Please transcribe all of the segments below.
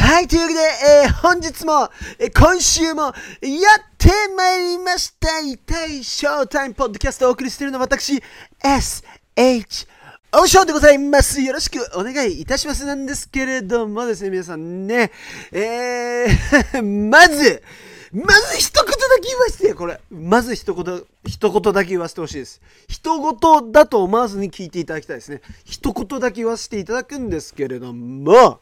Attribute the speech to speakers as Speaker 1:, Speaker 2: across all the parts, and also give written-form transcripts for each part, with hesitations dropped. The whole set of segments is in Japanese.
Speaker 1: はい、というわけで、本日も、今週も、やってまいりました。痛いショータイムポッドキャストをお送りしているのは私、SH オーショーでございます。よろしくお願いいたしますなんですけれどもですね、皆さんね、まず一言だけ言わせて、これ。まず一言だけ言わせてほしいです。一言だと思わずに聞いていただきたいですね。一言だけ言わせていただくんですけれども、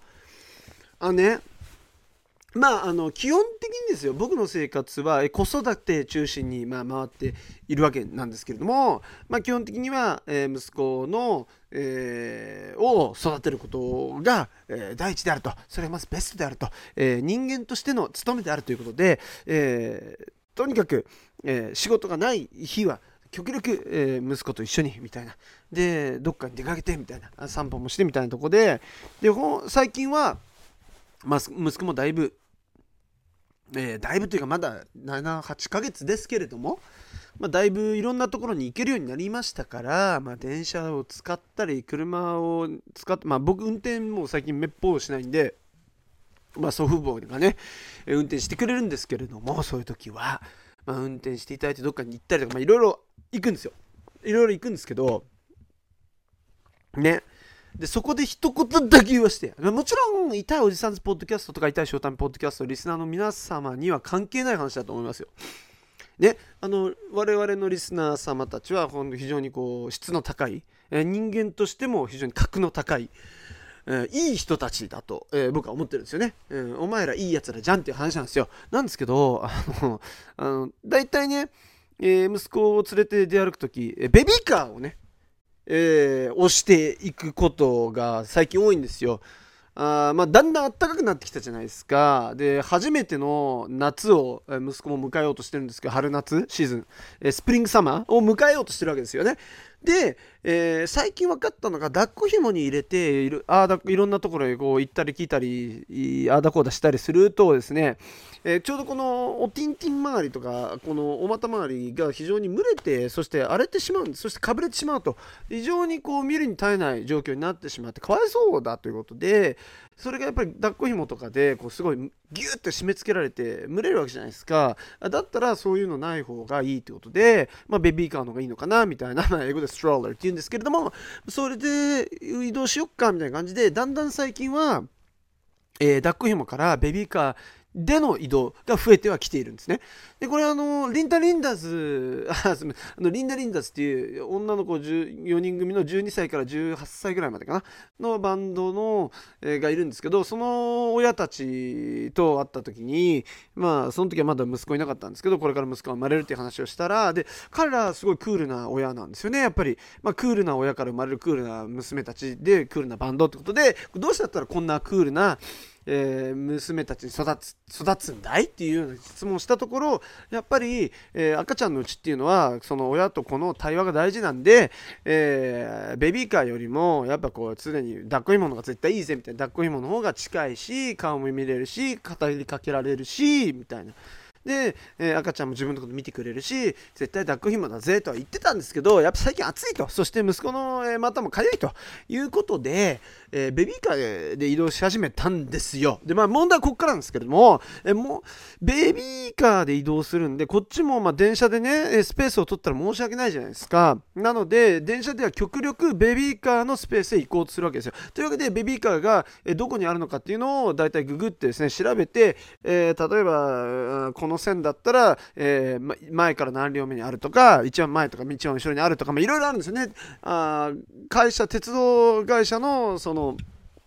Speaker 1: 基本的にですよ、僕の生活は子育て中心に回っているわけなんですけれども、基本的には息子のを育てることが第一であると、それがまずベストであると、人間としての務めであるということで、とにかく仕事がない日は極力息子と一緒にみたいなで、どっかに出かけてみたいな、散歩もしてみたいなとこで、最近は息子もだいぶというかまだ7、8ヶ月ですけれども、だいぶいろんなところに行けるようになりましたから、電車を使ったり車を使って、僕運転も最近めっぽうしないんで、祖父母がね運転してくれるんですけれども、そういう時は、運転していただいてどっかに行ったりとか、いろいろ行くんですよ。いろいろ行くんですけどね。でそこで一言だけ言わして、もちろん痛いおじさんズポッドキャストとか痛いショータイムポッドキャストリスナーの皆様には関係ない話だと思いますよ。ね、我々のリスナー様たちは非常に質の高い、人間としても非常に格の高い、いい人たちだと、僕は思ってるんですよね。お前らいいやつらじゃんっていう話なんですよ。なんですけど、だいたいね、息子を連れて出歩くとき、ベビーカーをね押していくことが最近多いんですよ。だんだん暖かくなってきたじゃないですか。で初めての夏を息子も迎えようとしてるんですけど、春夏シーズン、スプリングサマーを迎えようとしてるわけですよね。で、最近分かったのが、抱っこ紐に入れていろんなところへ行ったり来たりあーだこうだしたりするとですね、ちょうどこのおティンティン周りとかこのお股周りが非常に蒸れて、そして荒れてしまう、そしてかぶれてしまうと、非常に見るに耐えない状況になってしまってかわいそうだということで、それがやっぱり抱っこ紐とかですごいギューって締め付けられて蒸れるわけじゃないですか。だったらそういうのない方がいいということで、ベビーカーの方がいいのかなみたいな、英語でストローラーって言うんですけれども、それで移動しよっかみたいな感じで、だんだん最近は抱っこ紐からベビーカーでの移動が増えてはきているんですね。でこれリンダリンダズっていう女の子14人組の12歳から18歳ぐらいまでかなのバンドの、がいるんですけど、その親たちと会った時に、その時はまだ息子いなかったんですけど、これから息子が生まれるっていう話をしたら、で彼らすごいクールな親なんですよね。やっぱり、クールな親から生まれるクールな娘たちでクールなバンドってことで、どうしてだったらこんなクールな娘たちに育つんだいっていうような質問をしたところ、やっぱり、赤ちゃんのうちっていうのはその親と子の対話が大事なんで、ベビーカーよりもやっぱ常に抱っこ紐のが絶対いいぜみたいな、抱っこ紐の方が近いし、顔も見れるし、語りかけられるしみたいな。で、赤ちゃんも自分のこと見てくれるし、絶対抱っこ紐だぜとは言ってたんですけど、やっぱ最近暑いと、そして息子の股も痒いということで、ベビーカーで移動し始めたんですよ。で問題はここからなんですけれども、もうベビーカーで移動するんで、こっちも電車でねスペースを取ったら申し訳ないじゃないですか。なので電車では極力ベビーカーのスペースへ行こうとするわけですよ。というわけでベビーカーがどこにあるのかっていうのをだいたいググってですね調べて、例えばこの線だったら、前から何両目にあるとか、一番前とか一番後ろにあるとか、いろいろあるんですよね。鉄道会社のその、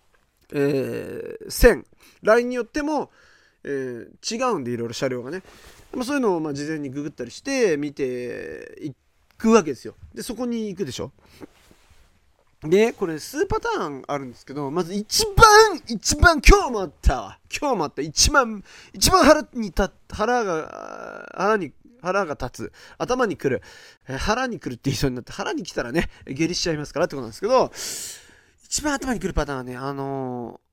Speaker 1: 線ラインによっても、違うんで、いろいろ車両がね、そういうのを事前にググったりして見ていくわけですよ。でそこに行くでしょ。でこれ数パターンあるんですけど、まず一番今日もあった一番腹が立つ、頭に来る、腹に来るって言いそうになって、腹に来たらね下痢しちゃいますからってことなんですけど、一番頭に来るパターンはね、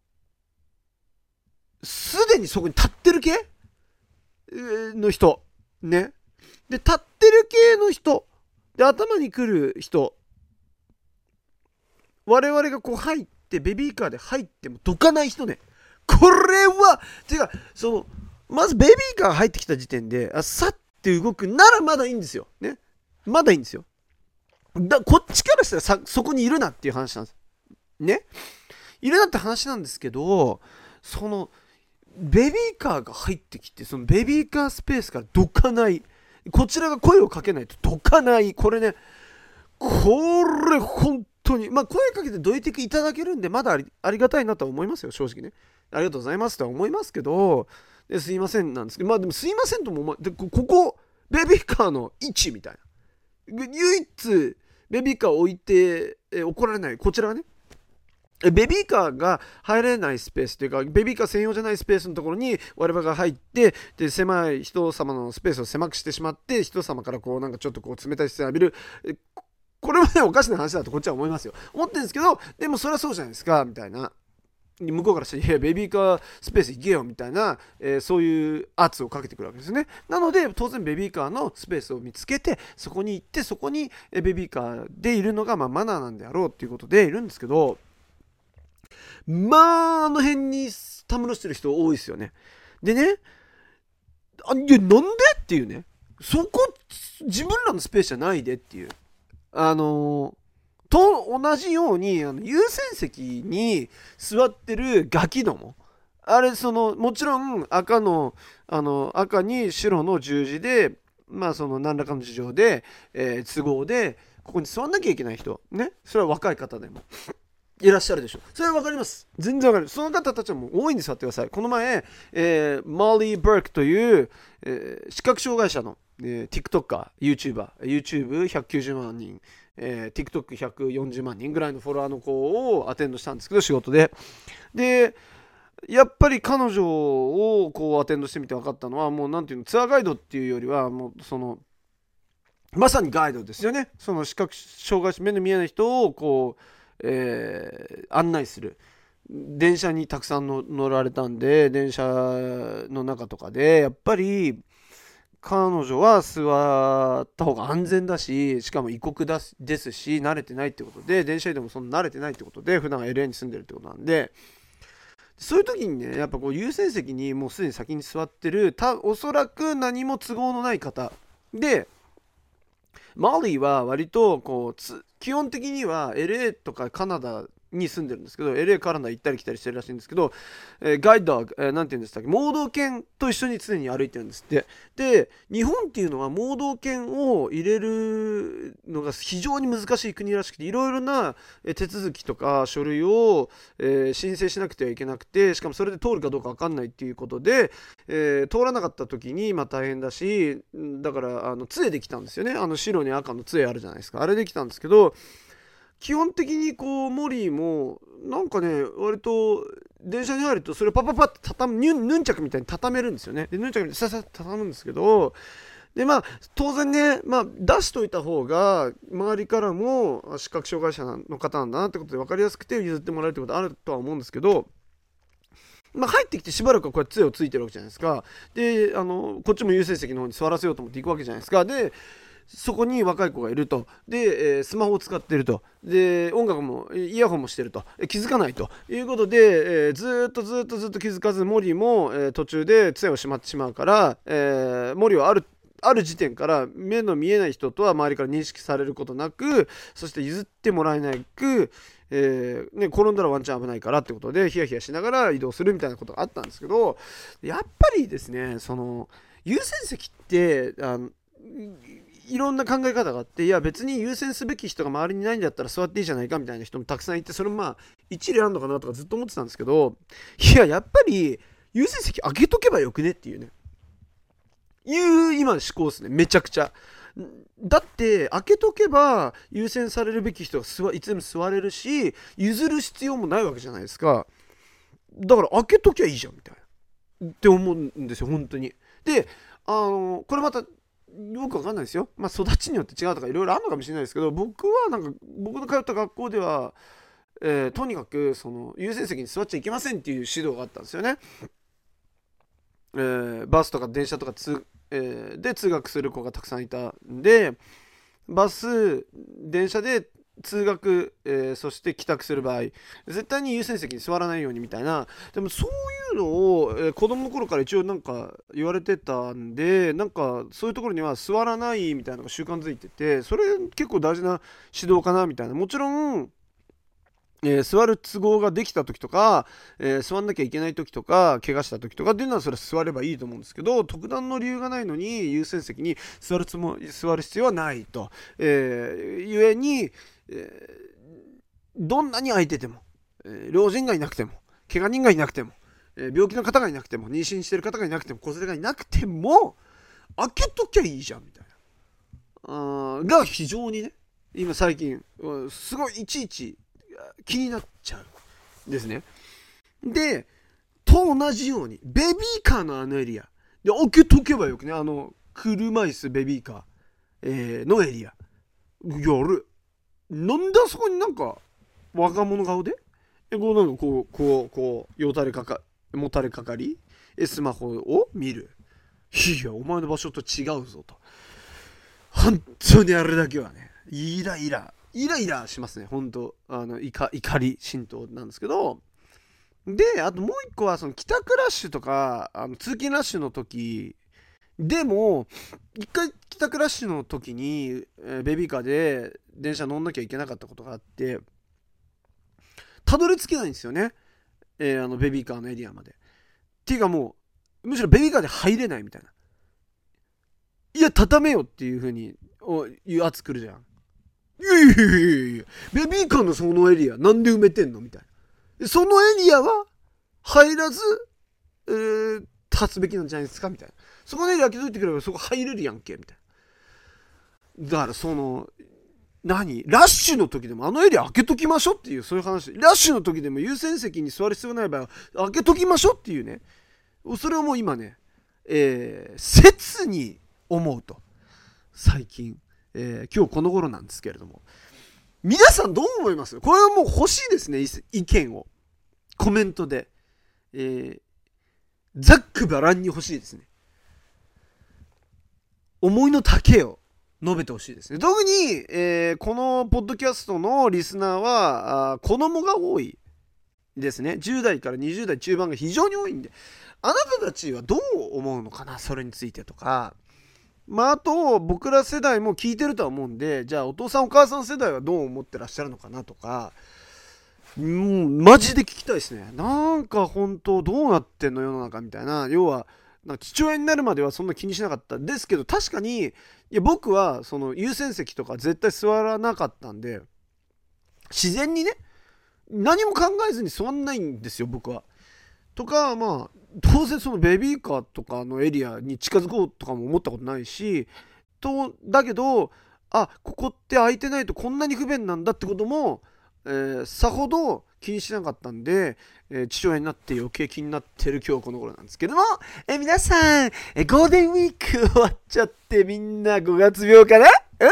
Speaker 1: すでにそこに立ってる系の人ね。で立ってる系の人で頭に来る人、我々が入ってベビーカーで入ってもどかない人ね。 これはてかまずベビーカー入ってきた時点でさって動くならまだいいんですよね。まだいいんですよ。こっちからしたらそこにいるなっていう話なんですね。いるなって話なんですけど、ベビーカーが入ってきて、そのベビーカースペースからどかない、こちらが声をかけないとどかない、これね、これ本当に、まあ声かけてどいていただけるんでまだありがたいなとは思いますよ、正直ね。ありがとうございますとは思いますけど、すいませんなんですけど、まあでもすいませんともでここベビーカーの位置みたいな、唯一ベビーカーを置いて、怒られない、こちらがね、ベビーカーが入れないスペースというか、ベビーカー専用じゃないスペースのところに我々が入って、で狭い人様のスペースを狭くしてしまって、人様からこうなんかちょっとこう冷たい視線を浴びる、これはねおかしな話だとこっちは思いますよ、思ってるんですけど、でもそれはそうじゃないですかみたいな、向こうからして、いやベビーカースペース行けよみたいな、そういう圧をかけてくるわけですね。なので当然ベビーカーのスペースを見つけて、そこに行って、そこにベビーカーでいるのがマナーなんであろうっていうことでいるんですけど、まああの辺にたむろしてる人多いですよね。でね、いやなんでっていうね、そこ自分らのスペースじゃないでっていう、と同じように優先席に座ってるガキども、あれもちろん赤に白の十字で、まあ何らかの事情で、都合でここに座んなきゃいけない人ね、それは若い方でもいらっしゃるでしょう。それは分かります。全然分かる。その方たちはもう大いに座ってください。この前、モーリー・バークという、視覚障害者の、TikToker、YouTuber、YouTube190 万人、TikTok140 万人ぐらいのフォロワーの子をアテンドしたんですけど、仕事で。で、やっぱり彼女をこうアテンドしてみて分かったのは、もうなんていうの、ツアーガイドっていうよりは、もうまさにガイドですよね。その視覚障害者、目の見えない人をこう、案内する。電車にたくさん乗られたんで、電車の中とかでやっぱり彼女は座った方が安全だし、しかも異国ですし、慣れてないってことで、電車移動もそんな慣れてないってことで、普段 LA に住んでるってことなんで、そういう時にね、やっぱこう優先席にもうすでに先に座ってる、おそらく何も都合のない方で、マリーは割とこう基本的には LA とかカナダに住んでるんですけど、 LA カナダ行ったり来たりしてるらしいんですけど、ガイドドッグ、なんて言うんでしたっけ、盲導犬と一緒に常に歩いてるんですって。で日本っていうのは盲導犬を入れるのが非常に難しい国らしくて、いろいろな手続きとか書類を、申請しなくてはいけなくて、しかもそれで通るかどうか分かんないっていうことで、通らなかった時に大変だし、だから杖で来たんですよね。白に赤の杖あるじゃないですか、あれで来たんですけど、基本的にこうモリーもなんかね、割と電車に入るとそれをパパパってヌンチャクみたいに畳めるんですよね。でヌンチャクみたいにささっと畳むんですけど、で当然ね、出しといた方が周りからも視覚障害者の方なんだなってことで分かりやすくて譲ってもらえるってことあるとは思うんですけど、入ってきてしばらくはこうやって杖をついてるわけじゃないですか。でこっちも優先席の方に座らせようと思って行くわけじゃないですか。でそこに若い子がいると。で、スマホを使っていると。で音楽もイヤホンもしてると。気づかないということで、ずっと気づかず、モリも、途中で杖をしまってしまうから、モリはある時点から目の見えない人とは周りから認識されることなく、そして譲ってもらえなく、転んだらワンチャン危ないからってことでヒヤヒヤしながら移動するみたいなことがあったんですけど、やっぱりですね、優先席っていろんな考え方があって、いや別に優先すべき人が周りにいないんだったら座っていいじゃないかみたいな人もたくさんいて、それも一理あるのかなとかずっと思ってたんですけど、やっぱり優先席開けとけばよくねっていうね、今の思考ですね。めちゃくちゃだって開けとけば優先されるべき人がいつでも座れるし、譲る必要もないわけじゃないですか。だから開けときゃいいじゃんみたいなって思うんですよ本当に。でこれまたよくわかんないですよ。育ちによって違うとかいろいろあるのかもしれないですけど、僕の通った学校では、とにかく優先席に座っちゃいけませんっていう指導があったんですよね。バスとか電車とかで通学する子がたくさんいたんで、電車で通学、そして帰宅する場合絶対に優先席に座らないようにみたいな、でもそういうのを、子供の頃から一応なんか言われてたんで、なんかそういうところには座らないみたいなのが習慣づいてて、それ結構大事な指導かなみたいな。もちろん座る都合ができた時とか、座んなきゃいけない時とか怪我した時とかっていうのはそれは座ればいいと思うんですけど、特段の理由がないのに優先席に座る必要はないと、ゆえに、どんなに空いてても、老人がいなくても怪我人がいなくても、病気の方がいなくても妊娠してる方がいなくても子連れがいなくても開けときゃいいじゃんみたいなが非常にね、今最近すごいいちいち気になっちゃうんですね。で、と同じようにベビーカーのあのエリアで開けとけばよくね、車椅子ベビーカー、のエリアやる。なんであそこになんか若者顔でこうなんかこうもたれかかりスマホを見る。いやお前の場所と違うぞと。本当にあれだけはねイライラしますね。本当怒り心頭なんですけど、であともう一個はその帰宅ラッシュとか通勤ラッシュの時でも一回帰宅ラッシュの時に、ベビーカーで電車乗んなきゃいけなかったことがあって、たどり着けないんですよね、ベビーカーのエリアまで。っていうかもうむしろベビーカーで入れないみたいな。いや畳めよっていう風にいう圧来るじゃん。いやベビーカーのそのエリアなんで埋めてんのみたいな。そのエリアは入らず、立つべきなんじゃないですかみたいな。そこのエリア開けといてくればそこ入れるやんけみたいな。だからそのラッシュの時でもあのエリア開けときましょうっていう、そういう話。ラッシュの時でも優先席に座る必要ない場合は開けときましょうっていうね。それをもう今ね、切に思うと最近、今日この頃なんですけれども、皆さんどう思います？これはもう欲しいですね、意見をコメントで、ざっくばらんに欲しいですね。思いの丈を述べてほしいですね。特に、このポッドキャストのリスナーは子供が多いですね。10代から20代中盤が非常に多いんで、あなたたちはどう思うのかな、それについてとか。あと僕ら世代も聞いてるとは思うんで、じゃあお父さんお母さん世代はどう思ってらっしゃるのかなとか、マジで聞きたいですね。なんか本当どうなってんの世の中みたいな。要はなんか父親になるまではそんな気にしなかったんですけど、確かに僕はその優先席とか絶対座らなかったんで、自然にね何も考えずに座んないんですよ僕は。とか当然そのベビーカーとかのエリアに近づこうとかも思ったことないし、だけどここって空いてないとこんなに不便なんだってことも、さほど気にしなかったんで、父親になって余計気になってる今日この頃なんですけども、皆さん、ゴールデンウィーク終わっちゃってみんな5月病かな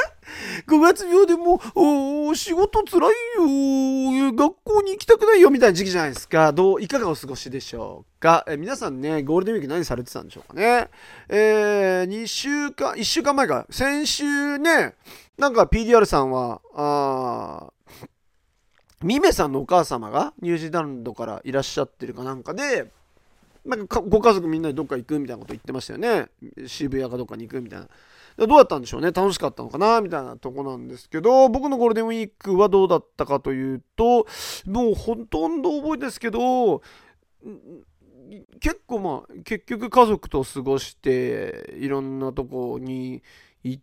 Speaker 1: ？5月病でも仕事つらいよ、学校に行きたくないよみたいな時期じゃないですか。いかがお過ごしでしょうか。皆さんねゴールデンウィーク何されてたんでしょうかね。1週間前か、先週ね、なんか PDR さんはミメさんのお母様がニュージーランドからいらっしゃってるかなんかで、なんかご家族みんなでどっか行くみたいなこと言ってましたよね。渋谷かどっかに行くみたいな。どうだったんでしょうね。楽しかったのかなみたいなとこなんですけど、僕のゴールデンウィークはどうだったかというと、もうほとんど覚えてないですけど、結構結局家族と過ごしていろんなとこに行って、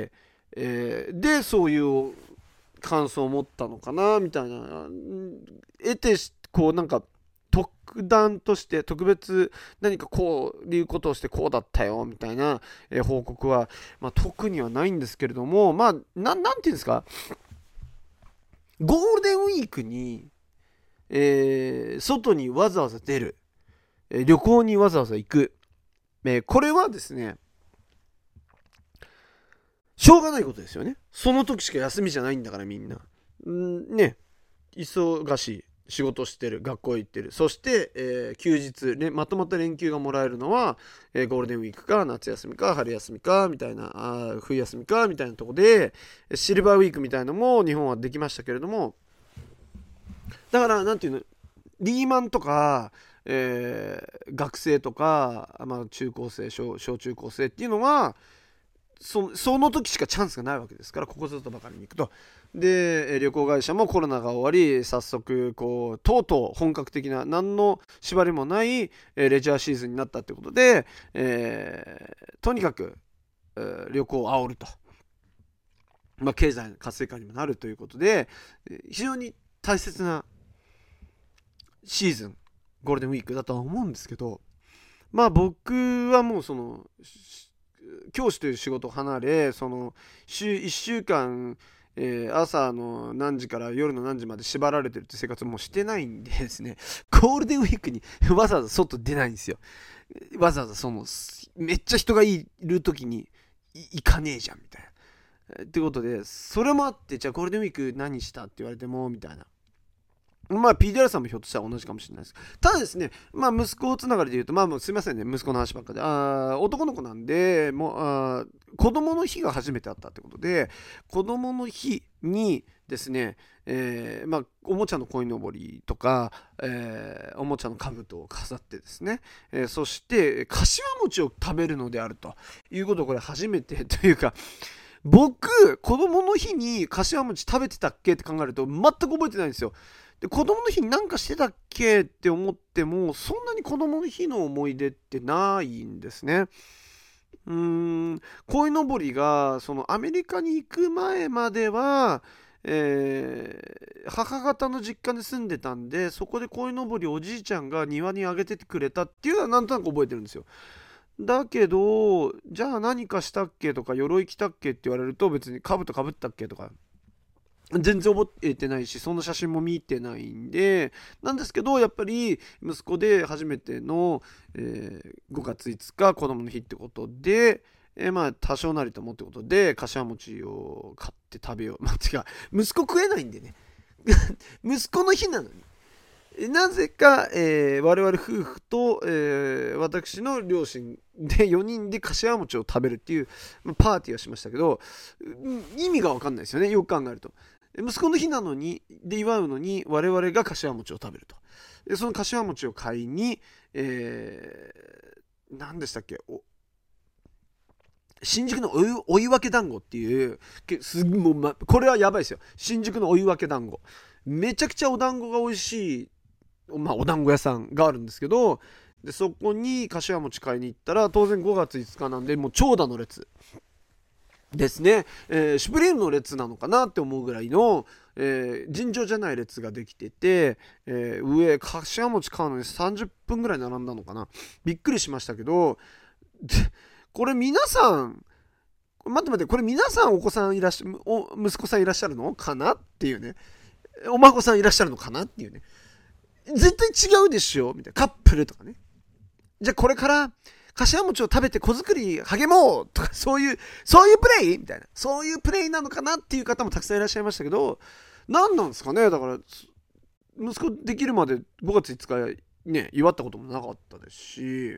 Speaker 1: でそういう感想を持ったのかなみたいな。得てこうなんか特段として特別何かこういうことをしてこうだったよみたいな、報告は、特にはないんですけれども、なんていうんですか、ゴールデンウィークに、外にわざわざ出る、旅行にわざわざ行く、これはですねしょうがないことですよね。その時しか休みじゃないんだからみんなね、忙しい仕事してる、学校行ってる、そして、休日、まとまった連休がもらえるのは、ゴールデンウィークか夏休みか春休みかみたいな、冬休みかみたいなとこで、シルバーウィークみたいなのも日本はできましたけれども、だからなんていうの、リーマンとか、学生とか、中高生、小中高生っていうのはその時しかチャンスがないわけですから、ここぞとばかりに行くと。で旅行会社もコロナが終わり、早速とうとう本格的な何の縛りもないレジャーシーズンになったってことで、とにかく旅行を煽ると、経済の活性化にもなるということで、非常に大切なシーズン、ゴールデンウィークだとは思うんですけど、僕はもう教師という仕事を離れ、週1週間、朝の何時から夜の何時まで縛られてるって生活もしてないんでですね、ゴールデンウィークにわざわざ外出ないんですよ。わざわざめっちゃ人がいる時に行かねえじゃんみたいな。ってことで、それもあって、じゃあゴールデンウィーク何したって言われてもみたいな。PDR さんもひょっとしたら同じかもしれないです。ただですね、息子つながりで言うと、もうすいませんね、息子の話ばっかで。男の子なんで、子供の日が初めてあったってことで、子供の日にですね、おもちゃの鯉のぼりとか、おもちゃの兜を飾ってですね、そして、柏餅を食べるのであるということを、これ初めてというか、僕、子供の日に柏餅食べてたっけって考えると、全く覚えてないんですよ。で、子供の日に何かしてたっけって思っても、そんなに子供の日の思い出ってないんですね。鯉のぼりがアメリカに行く前までは、母方の実家に住んでたんで、そこで鯉のぼりをおじいちゃんが庭にあげててくれたっていうのはなんとなく覚えてるんですよ。だけど、じゃあ何かしたっけとか、鎧着たっけって言われると、別に兜かぶったっけとか、全然覚えてないし、そんな写真も見てないんで、なんですけど、やっぱり息子で初めての、5月5日子供の日ってことで、多少なりともってことで柏餅を買って食べよう。違う、息子食えないんでね息子の日なのになぜか、我々夫婦と、私の両親で4人で柏餅を食べるっていうパーティーをしましたけど、意味が分かんないですよね、よく考えると。息子の日なのにで祝うのに我々が柏餅を食べると。でその柏餅を買いに、何でしたっけ、新宿のお湯分け団子っていうもう、これはやばいですよ。新宿のお湯分け団子、めちゃくちゃお団子が美味しい、お団子屋さんがあるんですけど、でそこに柏餅買いに行ったら、当然5月5日なんでもう長蛇の列ですね、シュプリームの列なのかなって思うぐらいの、尋常じゃない列ができてて、上柏餅買うのに30分ぐらい並んだのかな。びっくりしましたけど、これ皆さん待って、これ皆さん息子さんいらっしゃるのかなっていうね、お孫さんいらっしゃるのかなっていうね、絶対違うでしょみたいな、カップルとかね。じゃあこれから柏餅を食べて子作り励もうとか、そういうプレイみたいな、そういうプレイなのかなっていう方もたくさんいらっしゃいましたけど、何なんですかね。だから息子できるまで5月5日ね祝ったこともなかったですし、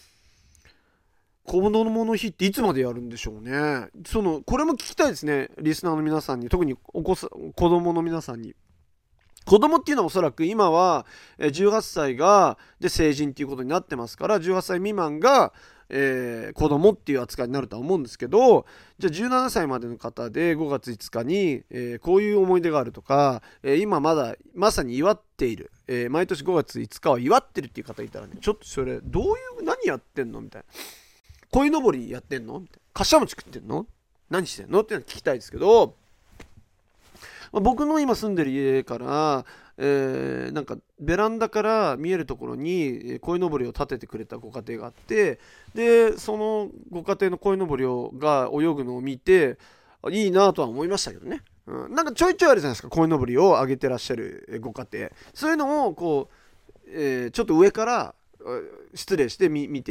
Speaker 1: 子供の日っていつまでやるんでしょうね。これも聞きたいですね、リスナーの皆さんに。特に子供の皆さんに。子供っていうのはおそらく今は18歳で成人っていうことになってますから、18歳未満が、子供っていう扱いになるとは思うんですけど、じゃあ17歳までの方で5月5日に、こういう思い出があるとか、今まさに祝っている、毎年5月5日を祝ってるっていう方いたらね、ちょっとそれ何やってんのみたいな。鯉のぼりやってんのみたいな。柏餅食ってんの？何してんのっていうの聞きたいですけど、僕の今住んでる家から、なんかベランダから見えるところに鯉のぼりを立ててくれたご家庭があって、でそのご家庭の鯉のぼりが泳ぐのを見ていいなとは思いましたけどね、なんかちょいちょいあるじゃないですか、鯉のぼりをあげてらっしゃるご家庭。そういうのをちょっと上から失礼して見て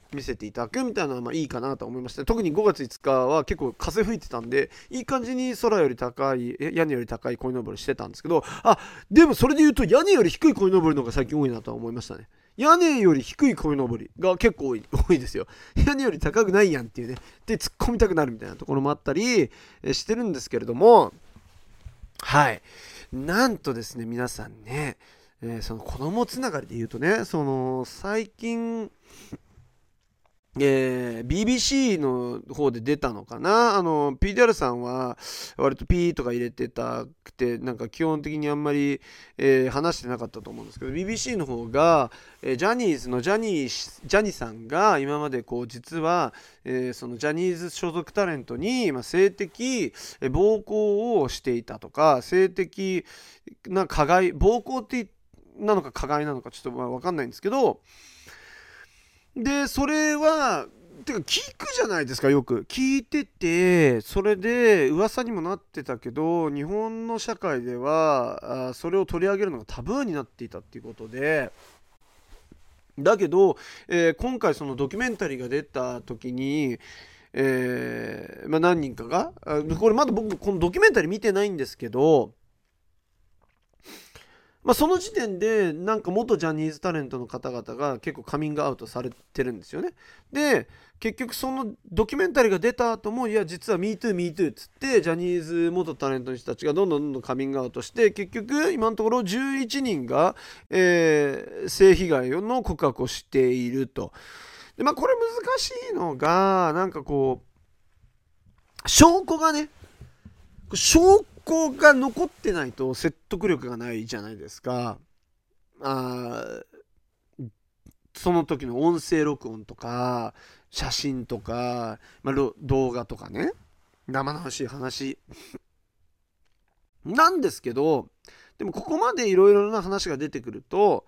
Speaker 1: 見せていただくみたいなのはまあいいかなと思いました。特に5月5日は結構風吹いてたんで、いい感じに空より高い、屋根より高い鯉のぼりしてたんですけど、でもそれで言うと屋根より低い鯉のぼりの方が最近多いなとは思いましたね。屋根より低い鯉のぼりが結構多いですよ。屋根より高くないやんっていうね。で、突っ込みたくなるみたいなところもあったりしてるんですけれども、はい。なんとですね、皆さんね、その子供つながりで言うとね、その最近、BBC の方で出たのかな、PDR さんは割とピーとか入れてたくて、なんか基本的にあんまり、話してなかったと思うんですけど、 BBC の方が、ジャニーズのジャニさんが今までこう実は、そのジャニーズ所属タレントに、性的暴行をしていたとか、性的な加害、暴行ってなのか加害なのかちょっと分かんないんですけど、でそれはてか聞くじゃないですか。よく聞いてて、それで噂にもなってたけど、日本の社会ではそれを取り上げるのがタブーになっていたっていうことで、だけど、今回そのドキュメンタリーが出た時に、何人かが、これまだ僕このドキュメンタリー見てないんですけど、その時点でなんか元ジャニーズタレントの方々が結構カミングアウトされてるんですよね。で結局そのドキュメンタリーが出た後も、いや実は MeToo っつってジャニーズ元タレントの人たちがどんどんカミングアウトして、結局今のところ11人が、性被害の告白をしていると。でこれ難しいのが、なんかこう証拠が残ってないと説得力がないじゃないですか。その時の音声録音とか写真とか、動画とかね、生々しい話なんですけど、でもここまでいろいろな話が出てくると、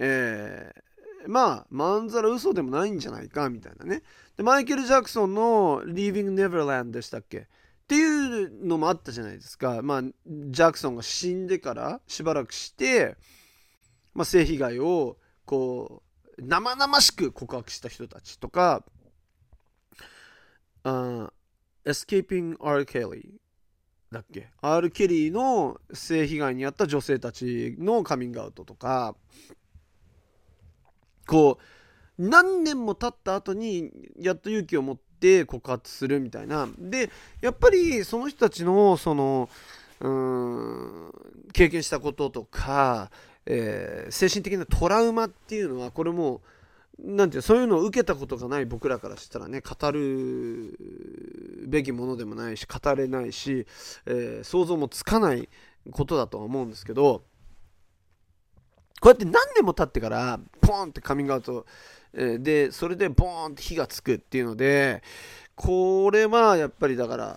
Speaker 1: まんざら嘘でもないんじゃないかみたいなね。でマイケル・ジャクソンの Leaving Neverland でしたっけっていうのもあったじゃないですか。ジャクソンが死んでからしばらくして、性被害をこう生々しく告白した人たちとか、Escaping R. Kelly だっけ、 R. ケリーの性被害に遭った女性たちのカミングアウトとか、こう何年も経った後にやっと勇気を持って告発するみたいな。でやっぱりその人たちのその経験したこととか、精神的なトラウマっていうのは、これもなんていう、そういうのを受けたことがない僕らからしたらね、語るべきものでもないし、語れないし、想像もつかないことだとは思うんですけど、こうやって何年も経ってからポーンってカミングアウト、でそれでボーンって火がつくっていうので、これはやっぱりだから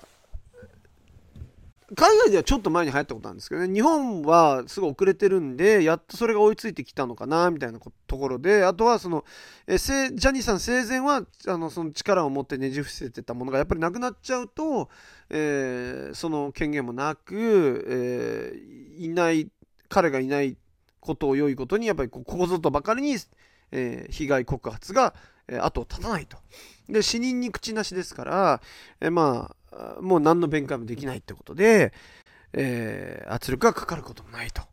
Speaker 1: 海外ではちょっと前に流行ったことなんですけどね、日本はすごい遅れてるんで、やっとそれが追いついてきたのかなみたいなところで、あとはその、ジャニーさん生前はその力を持ってねじ伏せてたものがやっぱりなくなっちゃうと、その権限もなく、彼がいないことを良いことに、やっぱりここぞとばかりに、被害告発が、後を絶たないと。で死人に口なしですから、もう何の弁解もできないってことで、圧力がかかることもないと。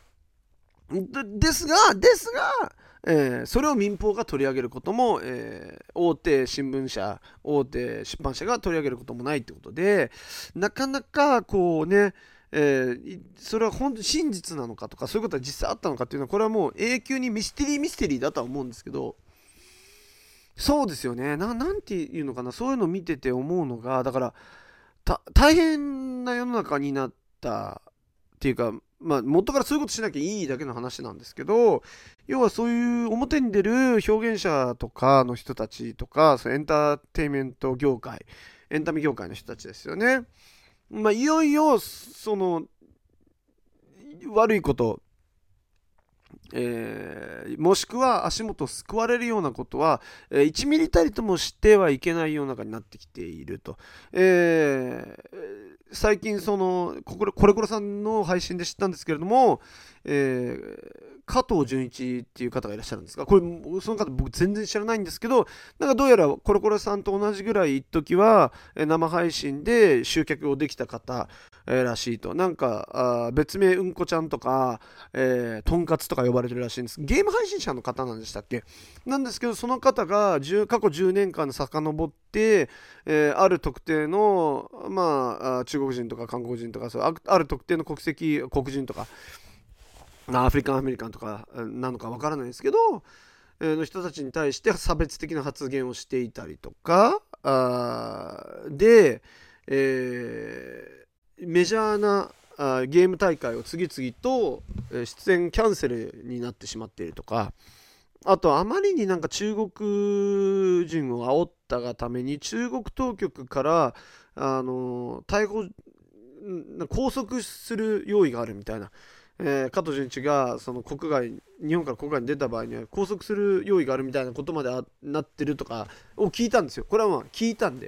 Speaker 1: ですが、それを民放が取り上げることも、大手新聞社、大手出版社が取り上げることもないってことで、なかなかこうね、それは本当に真実なのかとか、そういうことは実際あったのかっていうのは、これはもう永久にミステリーだとは思うんですけど、そうですよね。なんていうのかな、そういうのを見てて思うのが、だから大変な世の中になったっていうか、元からそういうことしなきゃいいだけの話なんですけど、要はそういう表に出る表現者とかの人たちとか、エンターテインメント業界、エンタメ業界の人たちですよね。いよいよその悪いこと、もしくは足元を救われるようなことは、1ミリたりともしてはいけない世の中になってきていると。最近そのコレコレさんの配信で知ったんですけれども、 加藤純一っていう方がいらっしゃるんですが、これその方僕全然知らないんですけど、なんかどうやらコロコロさんと同じぐらい一時は生配信で集客をできた方らしいと。なんか別名うんこちゃんとか、とんかつとか呼ばれてるらしいんです。ゲーム配信者の方なんでしたっけ。なんですけど、その方が過去10年間遡って、ある特定の、中国人とか韓国人とか、そうある特定の国籍黒人とかアフリカンアメリカンとかなのかわからないですけど、の人たちに対して差別的な発言をしていたりとかで、メジャーなゲーム大会を次々と出演キャンセルになってしまっているとか、あとあまりになんか中国人を煽ったがために中国当局から逮捕拘束する用意があるみたいな、加藤純一がその日本から国外に出た場合には拘束する用意があるみたいなことまでなってるとかを聞いたんですよ。これはまあ聞いたんで、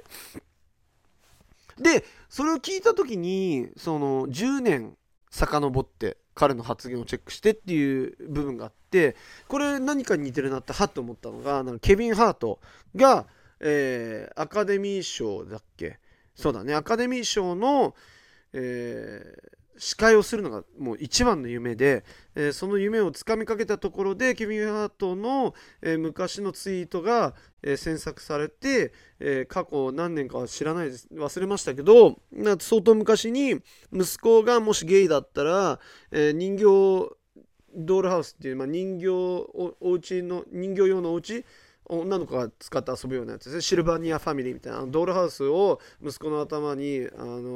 Speaker 1: それを聞いた時にその10年遡って彼の発言をチェックしてっていう部分があって、これ何かに似てるなってはっと思ったのが、なんかケビン・ハートが、アカデミー賞だっけ、そうだね、アカデミー賞の、司会をするのがもう一番の夢で、その夢をつかみかけたところでケビン・ハートの、昔のツイートが、詮索されて、過去何年かは知らないです、忘れましたけど、相当昔に息子がもしゲイだったら、人形ドールハウスっていう、お家の人形用のお家、女の子が使って遊ぶようなやつですね。シルバニアファミリーみたいなドールハウスを息子の頭に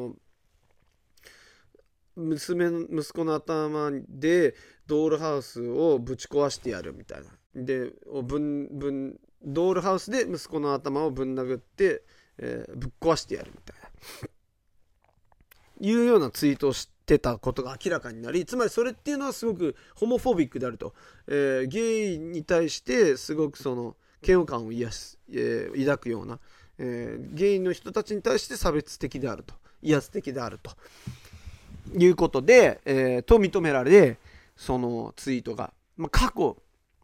Speaker 1: 息子の頭でドールハウスをぶち壊してやるみたいな。でドールハウスで息子の頭をぶん殴って、ぶっ壊してやるみたいないうようなツイートをしてたことが明らかになり、つまりそれっていうのはすごくホモフォビックであると、ゲイに対してすごくその嫌悪感を抱くような、ゲイの人たちに対して差別的であると、威圧的であるということで、と認められ、そのツイートが、過去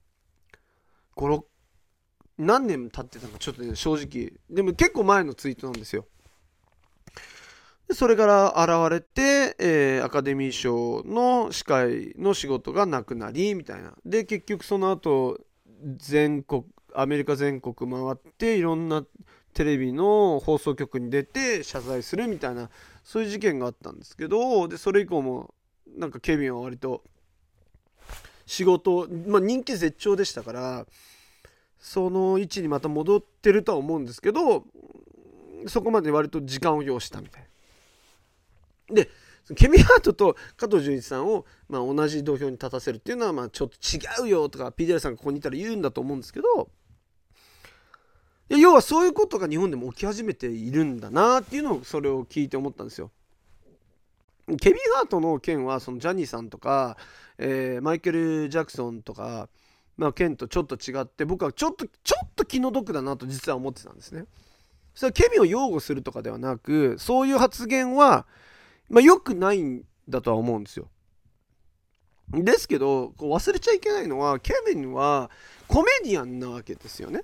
Speaker 1: 何年経ってたのかちょっとね、正直でも結構前のツイートなんですよ。でそれから現れて、アカデミー賞の司会の仕事がなくなりみたいな。で結局その後アメリカ全国回っていろんなテレビの放送局に出て謝罪するみたいな、そういう事件があったんですけど、でそれ以降もなんかケビンは割と仕事、人気絶頂でしたから、その位置にまた戻ってるとは思うんですけど、そこまで割と時間を要したみたいな。でケビン・ハートと加藤純一さんを、同じ土俵に立たせるっていうのはちょっと違うよとか PDR さんがここにいたら言うんだと思うんですけど、要はそういうことが日本でも起き始めているんだなっていうのをそれを聞いて思ったんですよ。ケビン・ハートの件はそのジャニーさんとか、マイケル・ジャクソンとか、件とちょっと違って、僕はちょっと気の毒だなと実は思ってたんですね。それはケビンを擁護するとかではなく、そういう発言は良くないんだとは思うんですよ。ですけど忘れちゃいけないのは、ケビンはコメディアンなわけですよね。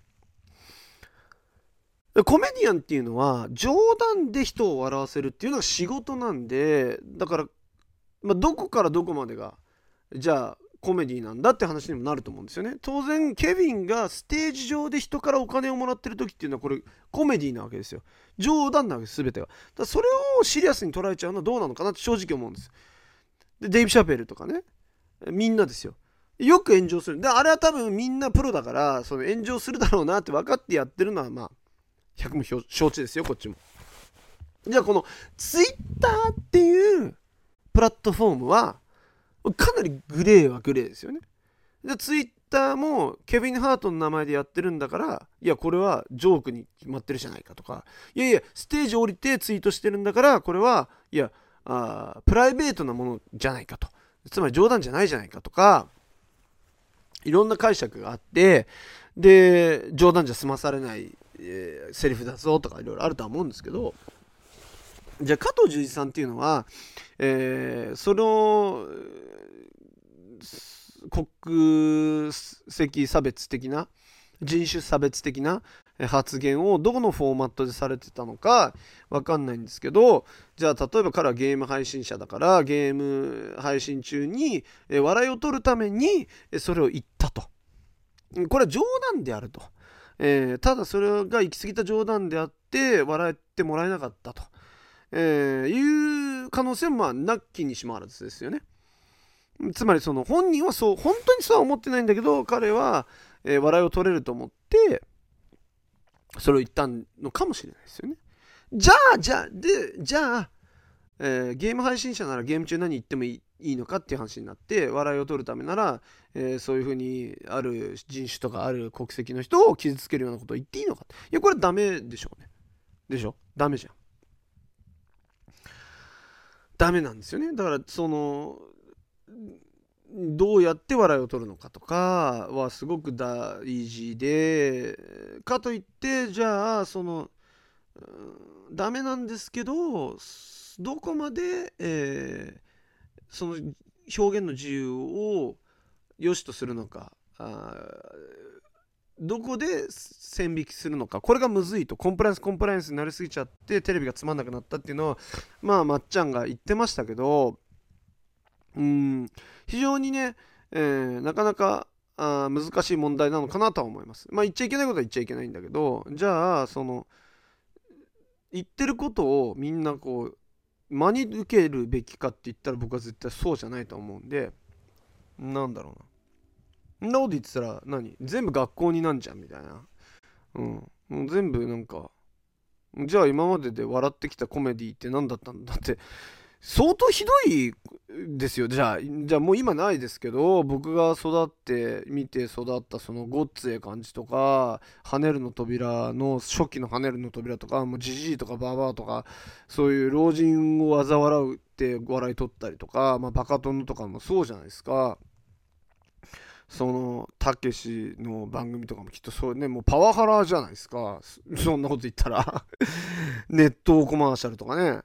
Speaker 1: コメディアンっていうのは冗談で人を笑わせるっていうのが仕事なんで、だから、どこからどこまでがじゃあコメディなんだって話にもなると思うんですよね。当然ケビンがステージ上で人からお金をもらってる時っていうのはこれコメディなわけですよ。冗談なわけです、全てが。それをシリアスに捉えちゃうのはどうなのかなって正直思うんです。でデイブ・シャペルとかね、みんなですよ、よく炎上する。であれは多分みんなプロだから、その炎上するだろうなって分かってやってるのは100も承知ですよ、こっちも。じゃあこのツイッターっていうプラットフォームはかなりグレーはグレーですよね。でツイッターもケビン・ハートの名前でやってるんだから、いやこれはジョークに決まってるじゃないかとか、いやステージ降りてツイートしてるんだから、これはいやプライベートなものじゃないかと、つまり冗談じゃないじゃないかとか、いろんな解釈があって、で冗談じゃ済まされないセリフだぞとかいろいろあるとは思うんですけど、じゃあ加藤純一さんっていうのは、その国籍差別的な、人種差別的な発言をどこのフォーマットでされてたのかわかんないんですけど、じゃあ例えば彼はゲーム配信者だから、ゲーム配信中に笑いを取るためにそれを言ったと。これは冗談であると。ただそれが行き過ぎた冗談であって笑ってもらえなかったと、いう可能性もなきにしもあらずですよね。つまりその本人は本当にそうは思ってないんだけど、彼は、笑いを取れると思ってそれを言ったのかもしれないですよね。じゃあ、ゲーム配信者ならゲーム中何言ってもいいのかっていう話になって、笑いを取るためなら、そういうふうにある人種とかある国籍の人を傷つけるようなことを言っていいのか。いや、これダメでしょうね。でしょ？ダメじゃん。ダメなんですよね。だからどうやって笑いを取るのかとかはすごく大事で、かといってじゃあダメなんですけど、どこまで、その表現の自由を良しとするのか、どこで線引きするのか、これがむずいと。コンプライアンスになりすぎちゃってテレビがつまんなくなったっていうのはまっちゃんが言ってましたけど、非常にね、なかなか難しい問題なのかなとは思います。言っちゃいけないことは言っちゃいけないんだけど、じゃあ言ってることをみんな真に受けるべきかって言ったら、僕は絶対そうじゃないと思うんで、なんだろうな。そんなこと言ってたら全部学校になんじゃんみたいな。もう全部じゃあ今までで笑ってきたコメディって何だったんだって、相当ひどいですよ。じゃあもう今ないですけど、僕が見て育ったそのごっつええ感じとか、跳ねるの扉の初期の跳ねるの扉とか、もうジジイとかババアとか、そういう老人を嘲笑うって笑い取ったりとか、バカ殿とかもそうじゃないですか。たけしの番組とかもきっとそうね、もうパワハラじゃないですか。そんなこと言ったらネットコマーシャルとかね。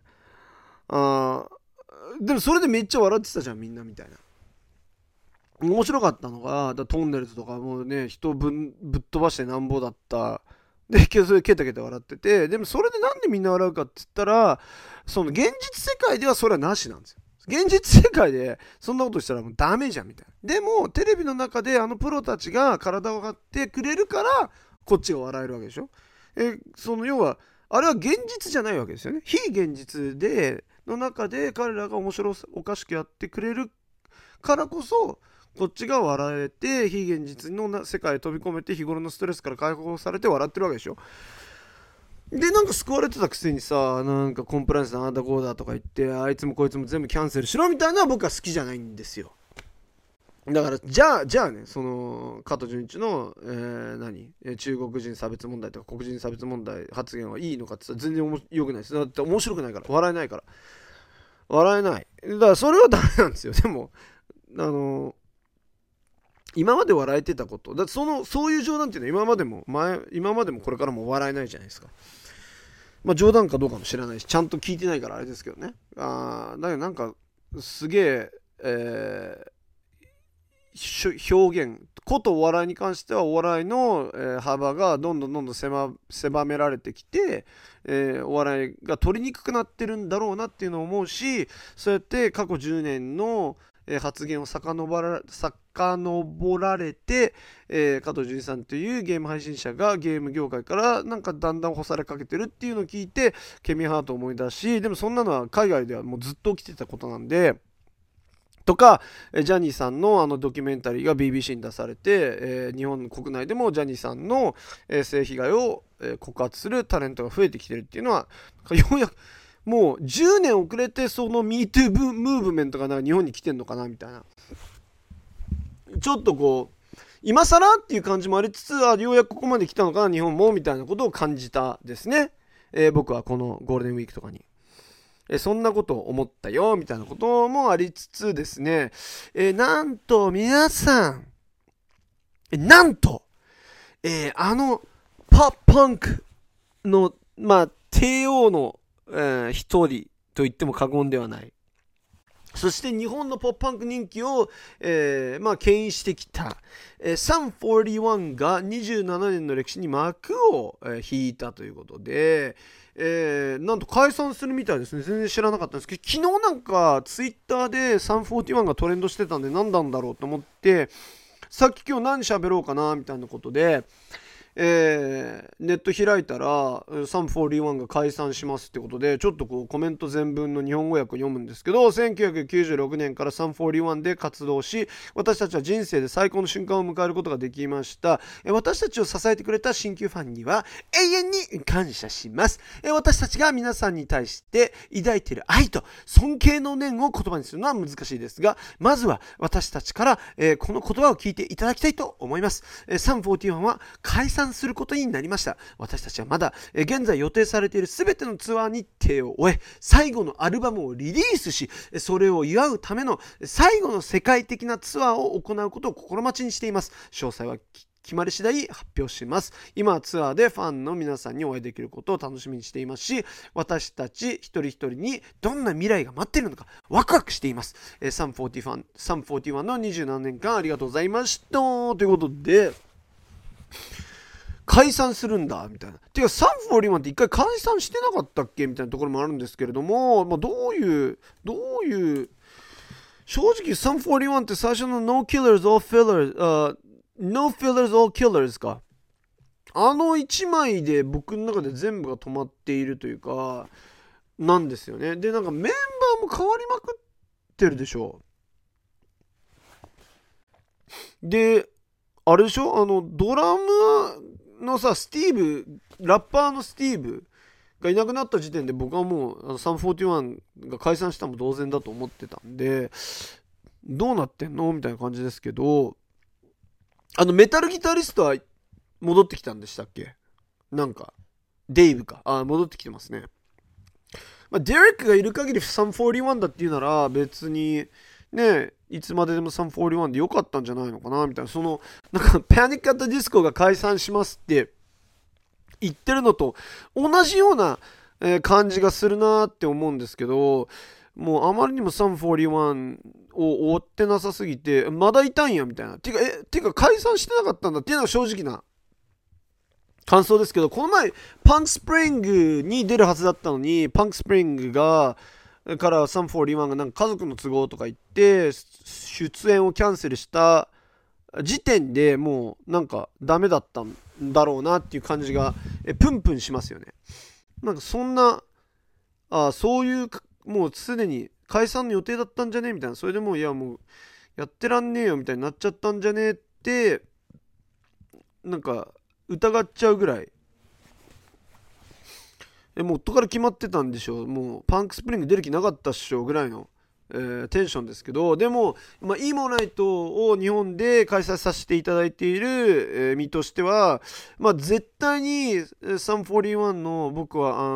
Speaker 1: でもそれでめっちゃ笑ってたじゃんみんなみたいな。面白かったのがトンネルズとかもうね、人ぶっ飛ばしてなんぼだったで、それケタケタ笑ってて、でもそれでなんでみんな笑うかって言ったら、その現実世界ではそれはなしなんですよ。現実世界でそんなことしたらもうダメじゃんみたいな。でもテレビの中でプロたちが体を張ってくれるからこっちが笑えるわけでしょ。要はあれは現実じゃないわけですよね。非現実の中で彼らが面白おかしくやってくれるからこそ、こっちが笑えて、非現実の世界へ飛び込めて、日頃のストレスから解放されて笑ってるわけでしょ。で、救われてたくせにさ、コンプライアンスなんだこうだとか言って、あいつもこいつも全部キャンセルしろみたいなのは僕は好きじゃないんですよ。だからじゃあね、加藤純一の、中国人差別問題とか黒人差別問題発言はいいのかって言ったら全然良くないです。だって面白くないから、笑えないから、笑えない。だからそれはダメなんですよ。でも今まで笑えてたこと、だってそういう冗談っていうのは今までもこれからも笑えないじゃないですか。冗談かどうかも知らないし、ちゃんと聞いてないからあれですけどね。だけどすげえ表現ことお笑いに関してはお笑いの、幅がどんどん狭められてきて、お笑いが取りにくくなってるんだろうなっていうのを思うし、そうやって過去10年の、発言を遡られて、加藤純一さんというゲーム配信者がゲーム業界からだんだん干されかけてるっていうのを聞いてケミハートを思い出し、でもそんなのは海外ではもうずっと起きてたことなんで、とかジャニーさんのドキュメンタリーが BBC に出されて、日本国内でもジャニーさんの、性被害を、告発するタレントが増えてきてるっていうのは、ようやくもう10年遅れてその MeToo ムーブメントが日本に来てんのかなみたいな、ちょっと今更っていう感じもありつつ、ようやくここまで来たのかな日本もみたいなことを感じたですね。僕はこのゴールデンウィークとかにそんなことを思ったよみたいなこともありつつですね、なんと皆さん、なんと、パンクの帝王の、一人と言っても過言ではないそして日本のポップパンク人気を、牽引してきた、サン41が27年の歴史に幕を、引いたということで、なんと解散するみたいですね。全然知らなかったんですけど、昨日なんかツイッターでサン41がトレンドしてたんで何なんだろうと思って、さっき今日何喋ろうかなみたいなことで、ネット開いたらサン41が解散しますってことで、ちょっとこうコメント全文の日本語訳を読むんですけど、1996年からサン41で活動し、私たちは人生で最高の瞬間を迎えることができました。私たちを支えてくれた新旧ファンには永遠に感謝します。私たちが皆さんに対して抱いている愛と尊敬の念を言葉にするのは難しいですが、まずは私たちから、この言葉を聞いていただきたいと思います。サン41は解散することになりました。私たちはまだ現在予定されている全てのツアー日程を終え、最後のアルバムをリリースし、それを祝うための最後の世界的なツアーを行うことを心待ちにしています。詳細は決まり次第発表します。今はツアーでファンの皆さんにお会いできることを楽しみにしていますし、私たち一人一人にどんな未来が待っているのかワクワクしています。サン41の27年間ありがとうございましたということで、解散するんだみたいな。てかサン41って一回解散してなかったっけみたいなところもあるんですけれども、どういう正直サン41って最初の No Killers All Fillers、No Fillers All Killers か、あの1枚で僕の中で全部が止まっているというかなんですよね。でなんかメンバーも変わりまくってるでしょ。であれでしょ、ドラムのさラッパーのスティーブがいなくなった時点で僕はもうサン41が解散したも同然だと思ってたんで、どうなってんのみたいな感じですけど、メタルギタリストは戻ってきたんでしたっけ。なんかデイブか戻ってきてますね。デレックがいる限りサン41だっていうなら別にね、いつまででもサン41で良かったんじゃないのかなみたいな。そのなんかパニック・アット・ディスコが解散しますって言ってるのと同じような感じがするなって思うんですけど、もうあまりにもサン41を追ってなさすぎてまだいたんやみたいな。てか解散してなかったんだっていうのが正直な感想ですけど、この前パンクスプリングに出るはずだったのに、パンクスプリングからサン41がなんか家族の都合とか言って出演をキャンセルした時点でもうなんかダメだったんだろうなっていう感じがプンプンしますよね。なんかそんなそういうもうすでに解散の予定だったんじゃねみたいな、それでもういやもうやってらんねえよみたいになっちゃったんじゃねってなんか疑っちゃうぐらい、もう夫から決まってたんでしょう、もうパンクスプリング出る気なかったっしょぐらいの、テンションですけど、でも、イーモナイトを日本で開催させていただいている、身としては、絶対にサン41の僕は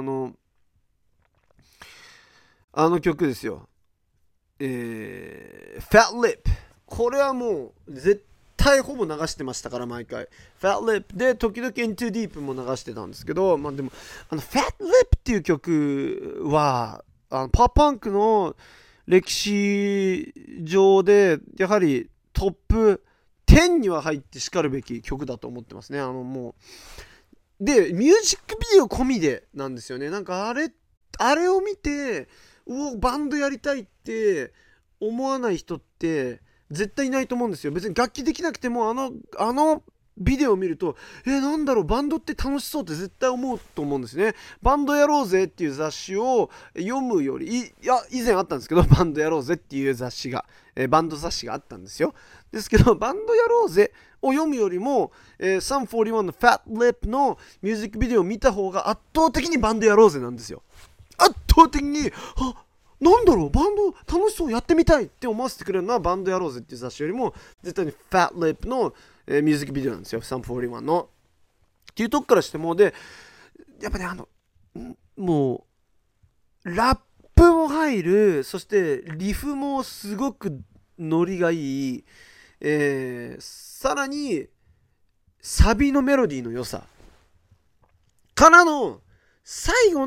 Speaker 1: あの曲ですよ、Fat Lip、 これはもう絶対ほぼ流してましたから毎回。 Fat Lip で時々 Into Deep も流してたんですけど、でもFat Lip っていう曲はポップパンクの歴史上でやはりトップ10には入ってしかるべき曲だと思ってますね。もうでミュージックビデオ込みでなんですよね。なんかあれを見てバンドやりたいって思わない人って絶対いないと思うんですよ。別に楽器できなくてもあのビデオを見るとなんだろうバンドって楽しそうって絶対思うと思うんですね。バンドやろうぜっていう雑誌を読むより以前あったんですけど、バンドやろうぜっていう雑誌が、バンド雑誌があったんですよ。ですけどバンドやろうぜを読むよりも、サン41の Fat Lip のミュージックビデオを見た方が圧倒的にバンドやろうぜなんですよ。圧倒的になんだろうバンド楽しそうやってみたいって思わせてくれるのはバンドやろうぜっていう雑誌よりも絶対に Fat Lip のミュージックビデオなんですよ、サン41のっていうとこからしても。でやっぱねもうラップも入る、そしてリフもすごくノリがいい、さらにサビのメロディーの良さからの最後の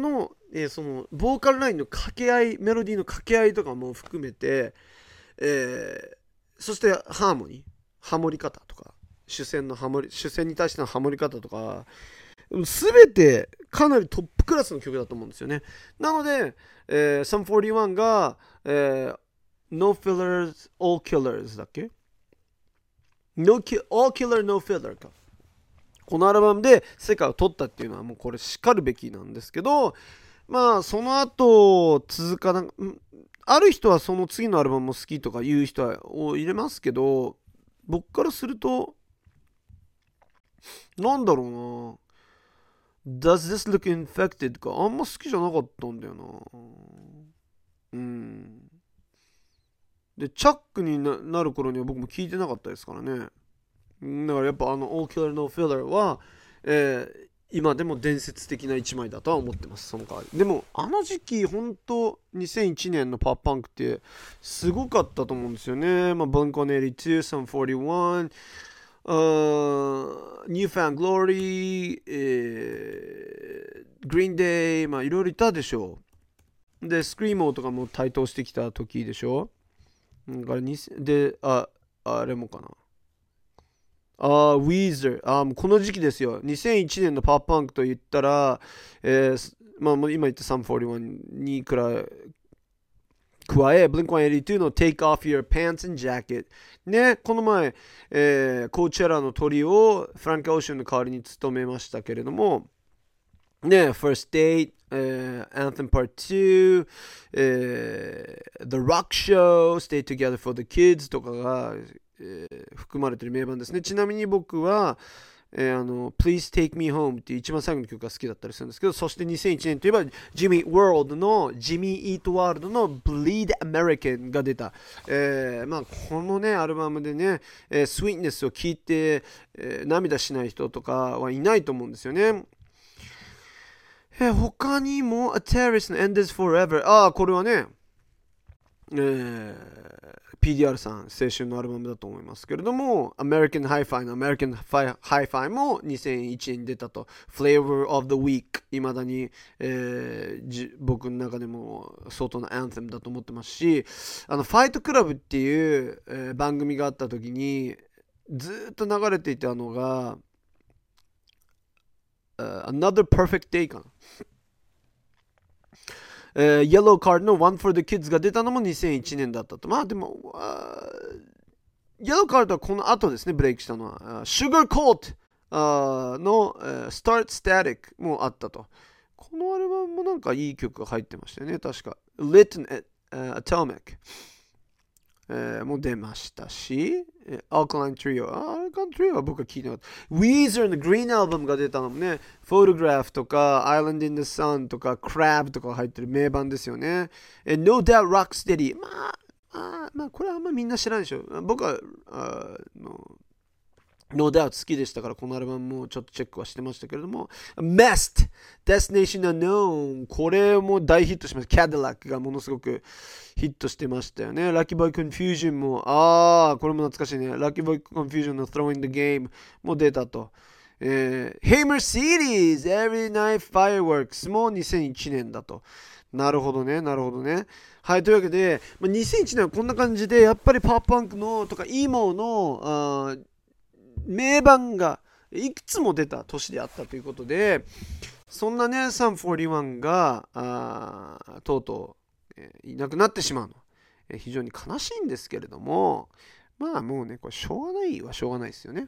Speaker 1: そのボーカルラインの掛け合い、メロディーの掛け合いとかも含めて、そしてハーモニー、ハモり方とか、主旋に対してのハモり方とか、全てかなりトップクラスの曲だと思うんですよね。なので、Sum 41が、No Fillers, All Killers だっけ？ All Killer, No Filler か。このアルバムで世界を取ったっていうのはもうこれしかるべきなんですけど、まあその後続かな、ある人はその次のアルバムも好きとか言う人を入れますけど、僕からするとなんだろうな、Does This Look Infected かあんま好きじゃなかったんだよな。でチャックに なる頃には僕も聞いてなかったですからね。だからやっぱAll Killer No Filler は、今でも伝説的な一枚だとは思ってます。その代わりでも時期本当2001年のパッパンクってすごかったと思うんですよね。Blink-182、Sum 41、Newfound Glory、Green Day、いろいろいたでしょう。でスクリーモーとかも台頭してきた時でしょ。だからであれもかな、ウィーザー、この時期ですよ。2001年のパワーパンクと言ったら、今言ったSum 41に加え、Blink-182 の Take Off Your Pants and Jacket。ね、この前、コーチェラのトリをフランク・オーシャンの代わりに務めましたけれども、ね、First Date、Anthem Part 2、The Rock Show、Stay Together for the Kids とかが、含まれている名盤ですね。ちなみに僕は、Please Take Me Home っていう一番最後の曲が好きだったりするんですけど、そして2001年といえばジミー・イート・ワールドの Bleed American が出た、このねアルバムでね、Sweetness を聴いて、涙しない人とかはいないと思うんですよね。他にも A Terrorist の End Is Forever、これはね、PDR さん青春のアルバムだと思いますけれども、American Hi-Fi の American Hi-Fi も2001年に出たと。Flavor of the Week 未だに、僕の中でも相当なアンセムだと思ってますし、ファイトクラブっていう、番組があった時にずっと流れていたのが、Another Perfect Day かな。イエローカードの One for the Kids が出たのも2001年だったと。でも、イエローカードはこの後ですね、ブレイクしたのは。Sugar Coat の、Start Static もあったと。このアルバムもなんかいい曲が入ってましたよね、確か。Lit and Atomic、も出ましたし、Alkaline Trio。Alkaline Trio は僕は聞いてなかった。Weezer の Green Album が出たのもね、Photograph とか Island in the Sun とか Crab とか入ってる名盤ですよね。No Doubt Rocksteady。これはあんまみんな知らないでしょ。僕はNo Doubt 好きでしたから、このアルバムもちょっとチェックはしてましたけれども、Mest Destination Unknown、 これも大ヒットしました。Cadillac がものすごくヒットしてましたよね。Lucky Boy Confusion も、これも懐かしいね。Lucky Boy Confusion の Throwing the Game も出たと。Hey Mercedes Every Night Fireworks も2001年だと。なるほどね。はい、というわけで、2001年はこんな感じで、やっぱりパワーパンクのとか emo の名盤がいくつも出た年であったということで、そんなねSum 41がとうとう、いなくなってしまうの、非常に悲しいんですけれども、もうねこれしょうがないはしょうがないですよね。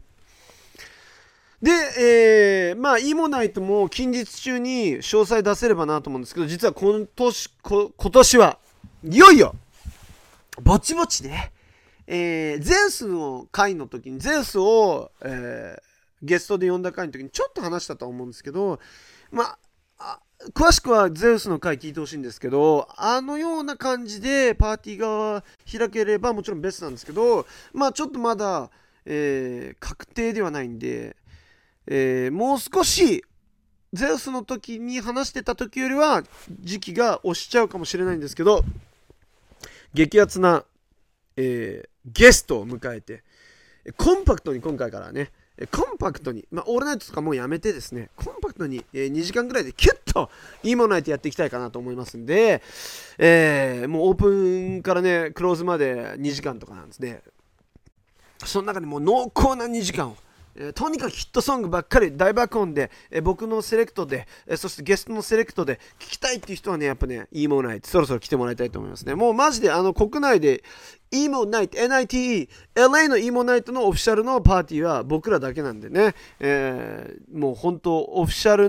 Speaker 1: で、イモナイトも近日中に詳細出せればなと思うんですけど、実は今年はいよいよぼちぼちね、ゼウスの回の時にゼウスを、ゲストで呼んだ回の時にちょっと話したと思うんですけど、詳しくはゼウスの回聞いてほしいんですけど、ような感じでパーティーが開ければもちろんベストなんですけど、ちょっとまだ、確定ではないんで、もう少しゼウスの時に話してた時よりは時期が押しちゃうかもしれないんですけど、激アツな、ゲストを迎えてコンパクトに今回からね、 コンパクトに、オールナイトとかもうやめてですね、コンパクトに、2時間ぐらいでキュッといいものないとやっていきたいかなと思いますんで、もうオープンからねクローズまで2時間とかなんですね。その中でもう濃厚な2時間を、とにかくヒットソングばっかり大爆音で、僕のセレクトで、そしてゲストのセレクトで聴きたいっていう人はねやっぱねイーモナイトそろそろ来てもらいたいと思いますね。もうマジで国内でイーモナイト NITE LA のイーモナイトのオフィシャルのパーティーは僕らだけなんでね、もう本当オフィシャル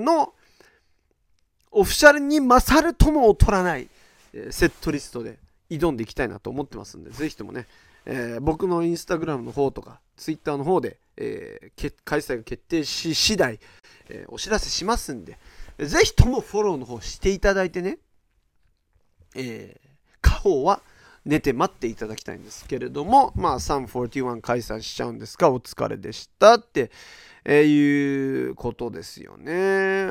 Speaker 1: に勝るとも劣らない、セットリストで挑んでいきたいなと思ってますんで、ぜひともね、僕のインスタグラムの方とかツイッターの方で、開催が決定し次第、お知らせしますんで、ぜひともフォローの方していただいてね、下方は寝て待っていただきたいんですけれども、341開催しちゃうんですがお疲れでしたって、いうことですよね。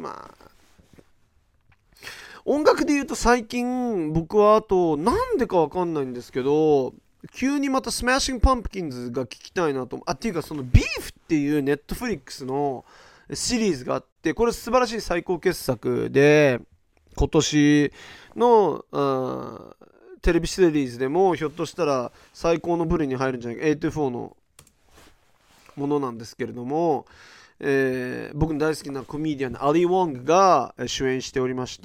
Speaker 1: 音楽で言うと最近僕はあとなんでかわかんないんですけど急にまたスマッシングパンプキンズが聞きたいなとっていうかそのビーフっていうネットフリックスのシリーズがあって、これ素晴らしい最高傑作で今年のテレビシリーズでもひょっとしたら最高の部類に入るんじゃないか84のものなんですけれども、僕の大好きなコメディアンのアリー・ウォングが主演しておりまして、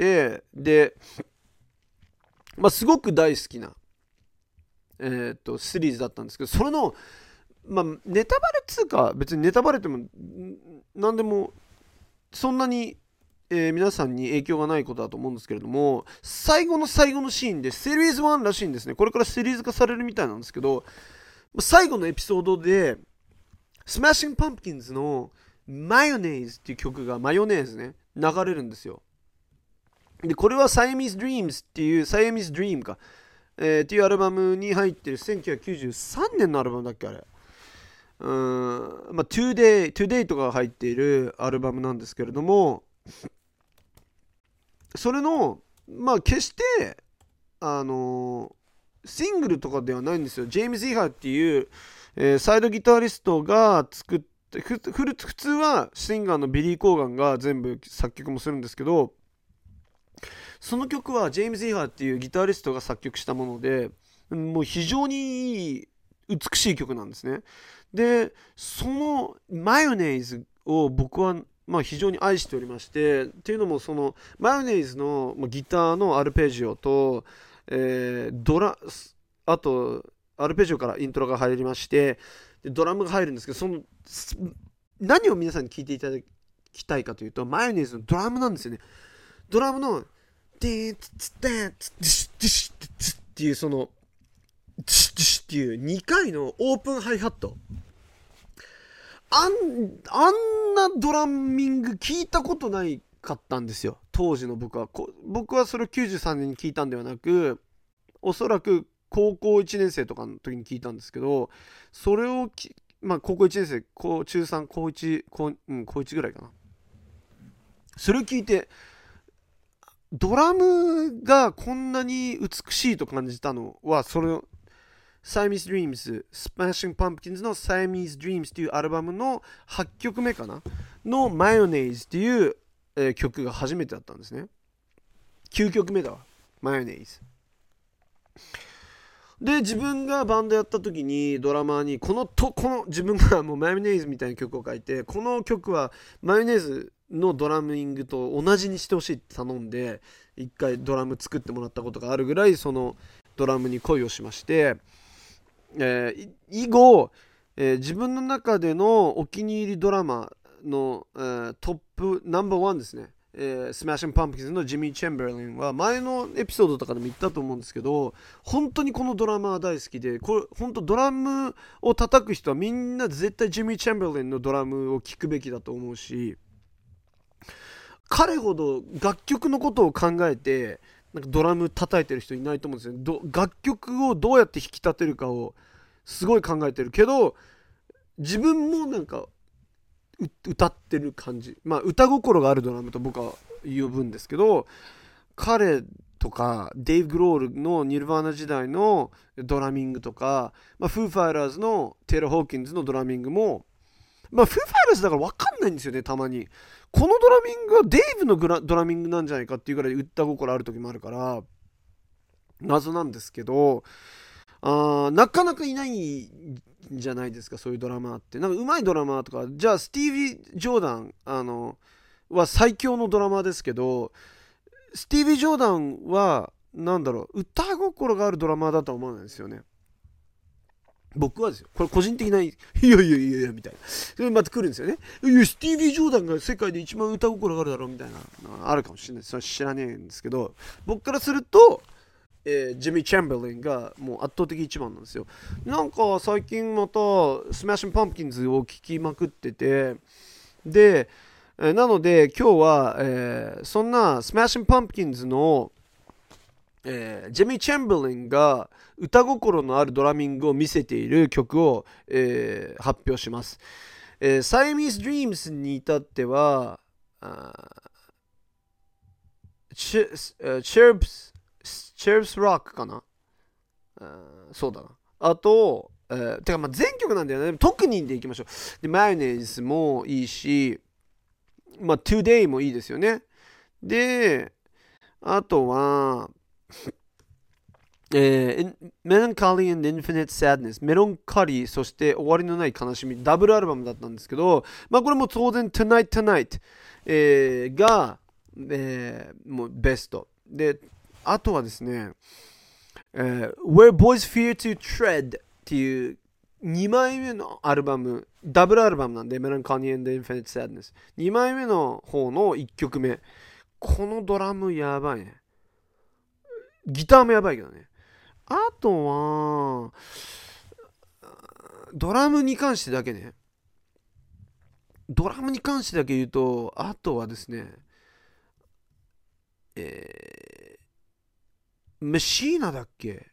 Speaker 1: ですごく大好きなシリーズだったんですけど、それのネタバレっつうか別にネタバレっても何でもそんなに、皆さんに影響がないことだと思うんですけれども、最後のシーンでシリーズ1らしいんですね。これからシリーズ化されるみたいなんですけど、最後のエピソードでスマッシングパンプキンズのマヨネーズっていう曲がマヨネーズね流れるんですよ。でこれはサイアミーズ・ドリームスっていうサイアミーズ・ドリームかっていうアルバムに入ってる1993年のアルバムだっけあれ。Today とかが入っているアルバムなんですけれども、それの決してシングルとかではないんですよ。ジェームズ・イーハーっていう、サイドギタリストが作って普通はシンガーのビリー・コーガンが全部作曲もするんですけど、その曲はジェームズ・イーハーっていうギタリストが作曲したもので、もう非常に美しい曲なんですね。でそのマヨネーズを僕は非常に愛しておりまして、っていうのもそのマヨネーズのギターのアルペジオと、あとアルペジオからイントロが入りまして、でドラムが入るんですけど、その何を皆さんに聞いていただきたいかというとマヨネーズのドラムなんですよね。ドラムのデーツツデンツディシディシディシっていうそのディシディシっていう2回のオープンハイハット、あんなドラミング聞いたことないかったんですよ当時の僕はそれを93年に聞いたんではなく、おそらく高校1年生とかの時に聞いたんですけど、それを高校1年生中3高1ぐらいかな、それを聞いてドラムがこんなに美しいと感じたのは、それをSiamese Dreams Smashing Pumpkins の Siamese Dreams というアルバムの8曲目かなの Mayonnaise っていう、曲が初めてだったんですね。9曲目だわ Mayonnaise で、自分がバンドやった時にドラマーにこの自分がもうマヨネーズみたいな曲を書いて、この曲はマヨネーズのドラミングと同じにしてほしいって頼んで一回ドラム作ってもらったことがあるぐらい、そのドラムに恋をしまして、以後、自分の中でのお気に入りドラマの、トップナンバーワンですね、スマッシュンパンプキンズのジミー・チェンバーリンは前のエピソードとかでも言ったと思うんですけど、本当にこのドラマー大好きで、これ本当ドラムを叩く人はみんな絶対ジミー・チェンバーリンのドラムを聴くべきだと思うし、彼ほど楽曲のことを考えてなんかドラム叩いてる人いないと思うんですよ。楽曲をどうやって引き立てるかをすごい考えてるけど、自分もなんか歌ってる感じ、歌心があるドラムと僕は呼ぶんですけど、彼とかデイブ・グロールのニルヴァーナ時代のドラミングとか、フーファイターズのテイラー・ホーキンズのドラミングもフーファイターズだから分かんないんですよね、たまに。このドラミングはデイブのドラミングなんじゃないかっていうぐらい歌心ある時もあるから、謎なんですけど、なかなかいないんじゃないですか、そういうドラマーって。なんか上手いドラマーとか、じゃあスティービー・ジョーダンは最強のドラマーですけど、スティービー・ジョーダンは歌心があるドラマーだとは思わないですよね。僕はですよ、これ個人的ないやみたいな、それまた来るんですよね。いやスティービー・ジョーダンが世界で一番歌心があるだろうみたいなのあるかもしれない。それ知らねえんですけど、僕からするとジミー・チャンバリンがもう圧倒的一番なんですよ。なんか最近またスマッシュ・パンプキンズを聴きまくってて、でなので今日は、そんなスマッシュ・パンプキンズの、ジェミー・チャンバリンが歌心のあるドラミングを見せている曲を、発表します。サイミーズ・ドリームスに至ってはチェルプスロックかな、そうだな。あと、てか全曲なんだよね。特にでいきましょう。でマヨネーズもいいし、Today もいいですよね。であとはMelancholy and Infinite Sadness、 メロンカリー、そして終わりのない悲しみ、ダブルアルバムだったんですけど、これも当然 Tonight、が、もうベストで、あとはですね、Where Boys Fear to Tread っていう2枚目のアルバム、ダブルアルバムなんで、Melancholy and Infinite Sadness 2枚目の方の1曲目、このドラムやばいね。ギターもやばいけどね。あとはドラムに関してだけ言うと、あとはですね、マシーナだっけ、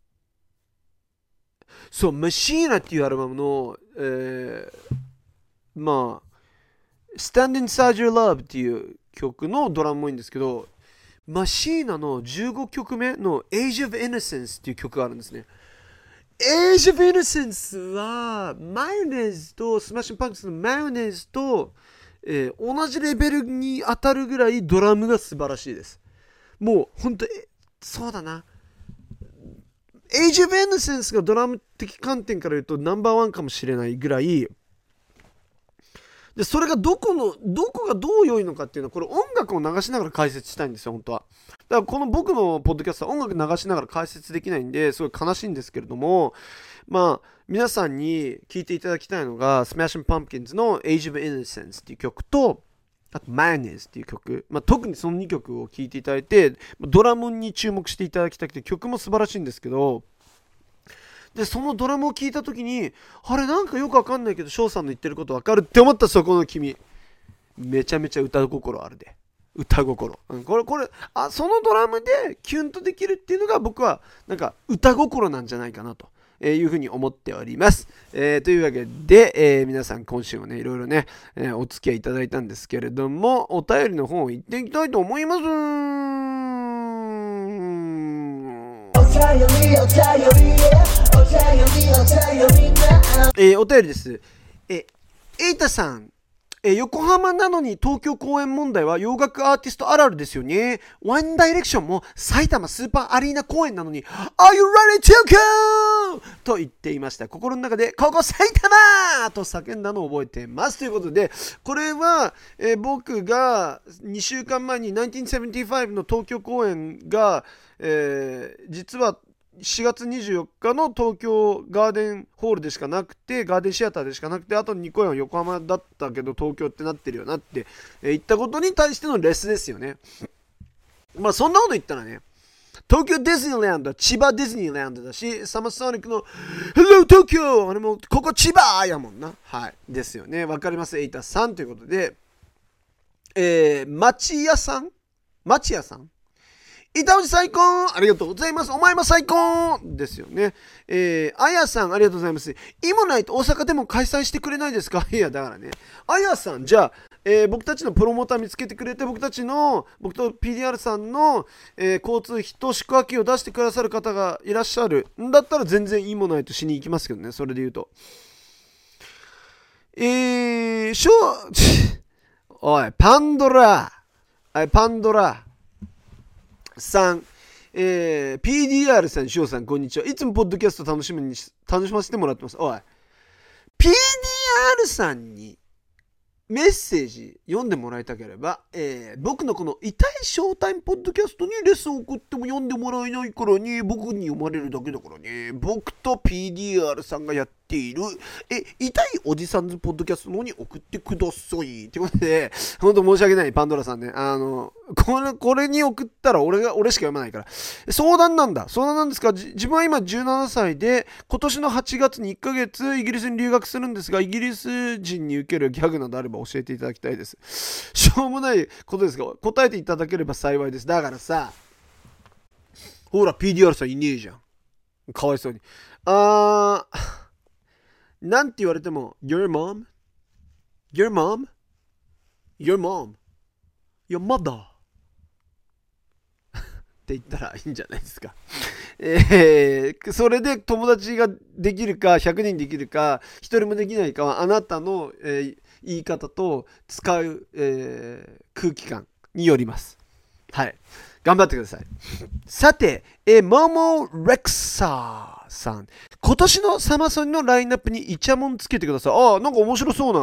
Speaker 1: そう、マシーナっていうアルバムの、Stand Inside Your Love っていう曲のドラムもいいんですけど、マシーナの15曲目の Age of Innocence っていう曲があるんですね。Age of Innocence はマヨネーズとスマッシュパンクスのマヨネーズと、同じレベルに当たるぐらいドラムが素晴らしいです。もう本当そうだな、Age of Innocence がドラム的観点から言うとナンバーワンかもしれないぐらいで、それがどこがどう良いのかっていうのは、これ音楽を流しながら解説したいんですよ、本当は。だからこの僕のポッドキャストは音楽流しながら解説できないんで、すごい悲しいんですけれども、皆さんに聴いていただきたいのが、Smashing Pumpkins の Age of Innocence っていう曲と、あと Mayonnaise っていう曲、特にその2曲を聴いていただいて、ドラムに注目していただきたくて、曲も素晴らしいんですけど、でそのドラムを聴いた時に、あれなんかよくわかんないけど翔さんの言ってることわかるって思ったそこの君、めちゃめちゃ歌心あるで。歌心、これそのドラムでキュンとできるっていうのが、僕はなんか歌心なんじゃないかなというふうに思っております。というわけで、皆さん今週もねいろいろね、お付き合いいただいたんですけれども、お便りの方行っていきたいと思います。お便りです。エイタさん、横浜なのに東京公演問題は洋楽アーティストあるあるですよね。ワンダイレクションも埼玉スーパーアリーナ公演なのに Are you ready to go? と言っていました。心の中でここ埼玉と叫んだのを覚えてます。ということで、これは、僕が2週間前に1975の東京公演が、実は4月24日の東京ガーデンホールでしかなくて、ガーデンシアターでしかなくて、あと2公演は横浜だったけど東京ってなってるよなって言ったことに対してのレスですよね。そんなこと言ったらね、東京ディズニーランドは千葉ディズニーランドだし、サマーソニックの Hello Tokyo あれもここ千葉やもんな。はいですよね。わかります、エイタさんということで、町屋さん板内最高ありがとうございます。お前も最高ですよね。あやさんありがとうございます。イモナイト大阪でも開催してくれないですか？いやだからね、あやさんじゃあ、僕たちのプロモーター見つけてくれて、僕と PDR さんの、交通費と宿泊費を出してくださる方がいらっしゃるんだったら全然イモナイトしに行きますけどね。それで言うとおい、パンドラさん、PDR さん、翔さん、こんにちは。いつもポッドキャスト楽しませてもらってます。おい、PDR さんにメッセージ読んでもらいたければ、僕のこの痛いショータイムポッドキャストにレッスンを送っても読んでもらえないからね、僕に読まれるだけだからね、僕と PDR さんがやっている痛いおじさんズポッドキャストの方に送ってくださいってことで、本当申し訳ない、パンドラさんね。これに送ったら俺しか読まないから。相談なんですか。自分は今17歳で、今年の8月に1ヶ月イギリスに留学するんですが、イギリス人に受けるギャグなどあれば教えていただきたいです。しょうもないことですが、答えていただければ幸いです。だからさ、ほら PDR さんいねえじゃん。かわいそうに。なんて言われても Your mom? Your mom? Your mom? Your mother? って言ったらいいんじゃないですか。それで友達ができるか100人できるか1人もできないかはあなたの、言い方と使う、空気感によります。はい、頑張ってください。さて、モモレクサーさん、今年のサマソニのラインナップにイチャモンつけてください。なんか面白そうな、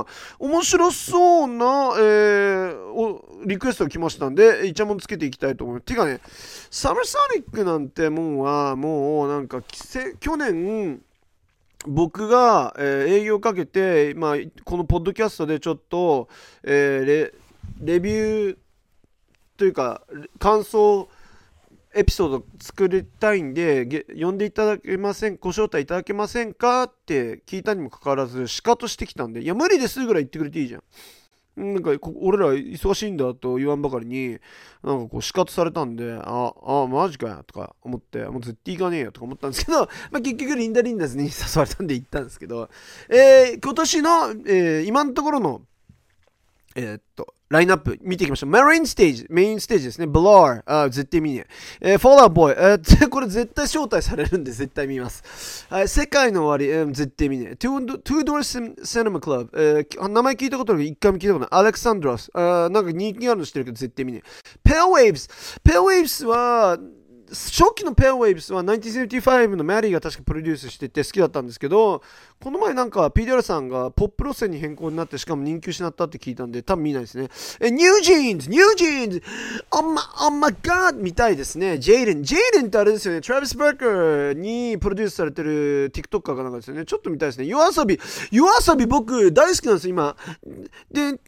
Speaker 1: リクエストが来ましたんで、イチャモンつけていきたいと思います。てかね、サマーソニックなんてもうなんか去年僕が、営業かけて、このポッドキャストでちょっと、レビューというか感想エピソード作りたいんで呼んでいただけません、ご招待いただけませんかって聞いたにもかかわらずシカトしてきたんで、いや無理ですぐらい言ってくれていいじゃん。なんか俺ら忙しいんだと言わんばかりになんかこうシカトされたんで、マジかよとか思って、もう絶対行かねえよとか思ったんですけど、結局リンダズに誘われたんで行ったんですけど、今年の、今のところのラインナップ見ていきましょう。メインステージですね。ブラー、絶対見ねえ。フォールアウトボーイ、これ絶対招待されるんで絶対見ます。世界の終わり、絶対見ねえ。トゥードアーシネマクラブ、名前聞いたことあるけど一回も聞いたことない。アレクサンドロス、なんか人気あるの知ってるけど絶対見ねえ。ペアウェーブスは初期のペアウェイブスは1975のマリーが確かプロデュースしてて好きだったんですけど、この前なんか PDR さんがポップ路線に変更になってしかも人気失ったって聞いたんで多分見ないですね。ニュージーンズoh my god 見たいですね。ジェイレンってあれですよね、トラビス・バーカーにプロデュースされてる TikToker かなんかですよね。ちょっと見たいですね。夜遊び僕大好きなんですよ今。でアイ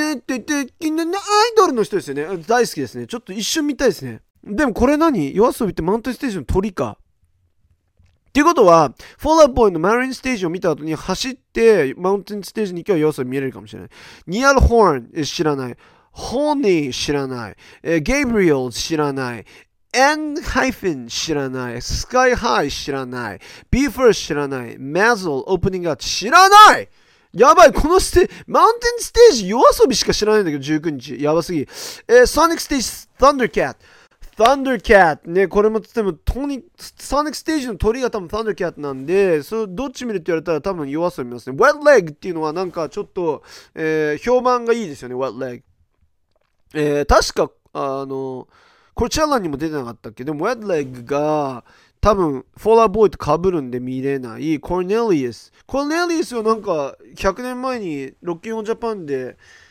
Speaker 1: ドルの人ですよね。大好きですね。ちょっと一瞬見たいですね。でもこれ何？夜遊びってマウンテンステージの鳥か。っていうことは、フォールアウトボーイのマリンステージを見た後に走ってマウンテンステージに行けば夜遊び見れるかもしれない。ニアル・ホーン知らない。ホーニー知らない。ゲイブリエル知らない。エンハイフン知らない。スカイハイ知らない。ビーファー知らない。マズルオープニングアート知らない。やばい、このマウンテンステージ夜遊びしか知らないんだけど、19日。やばすぎ。ソニックステージ、サンダーキャット。Thundercat ね、これもつってもソニックステージの鳥が多分 Thundercat なんで、それどっち見るって言われたら多分夜遊び見ますね。Wet Leg っていうのはなんかちょっと、評判がいいですよね。Wet Leg、確かコチェラにも出てなかったっけ。でも Wet Leg が多分フォーラーボーイと被るんで見れない。コーネリウスはなんか100年前にロッキンオンジャパンで、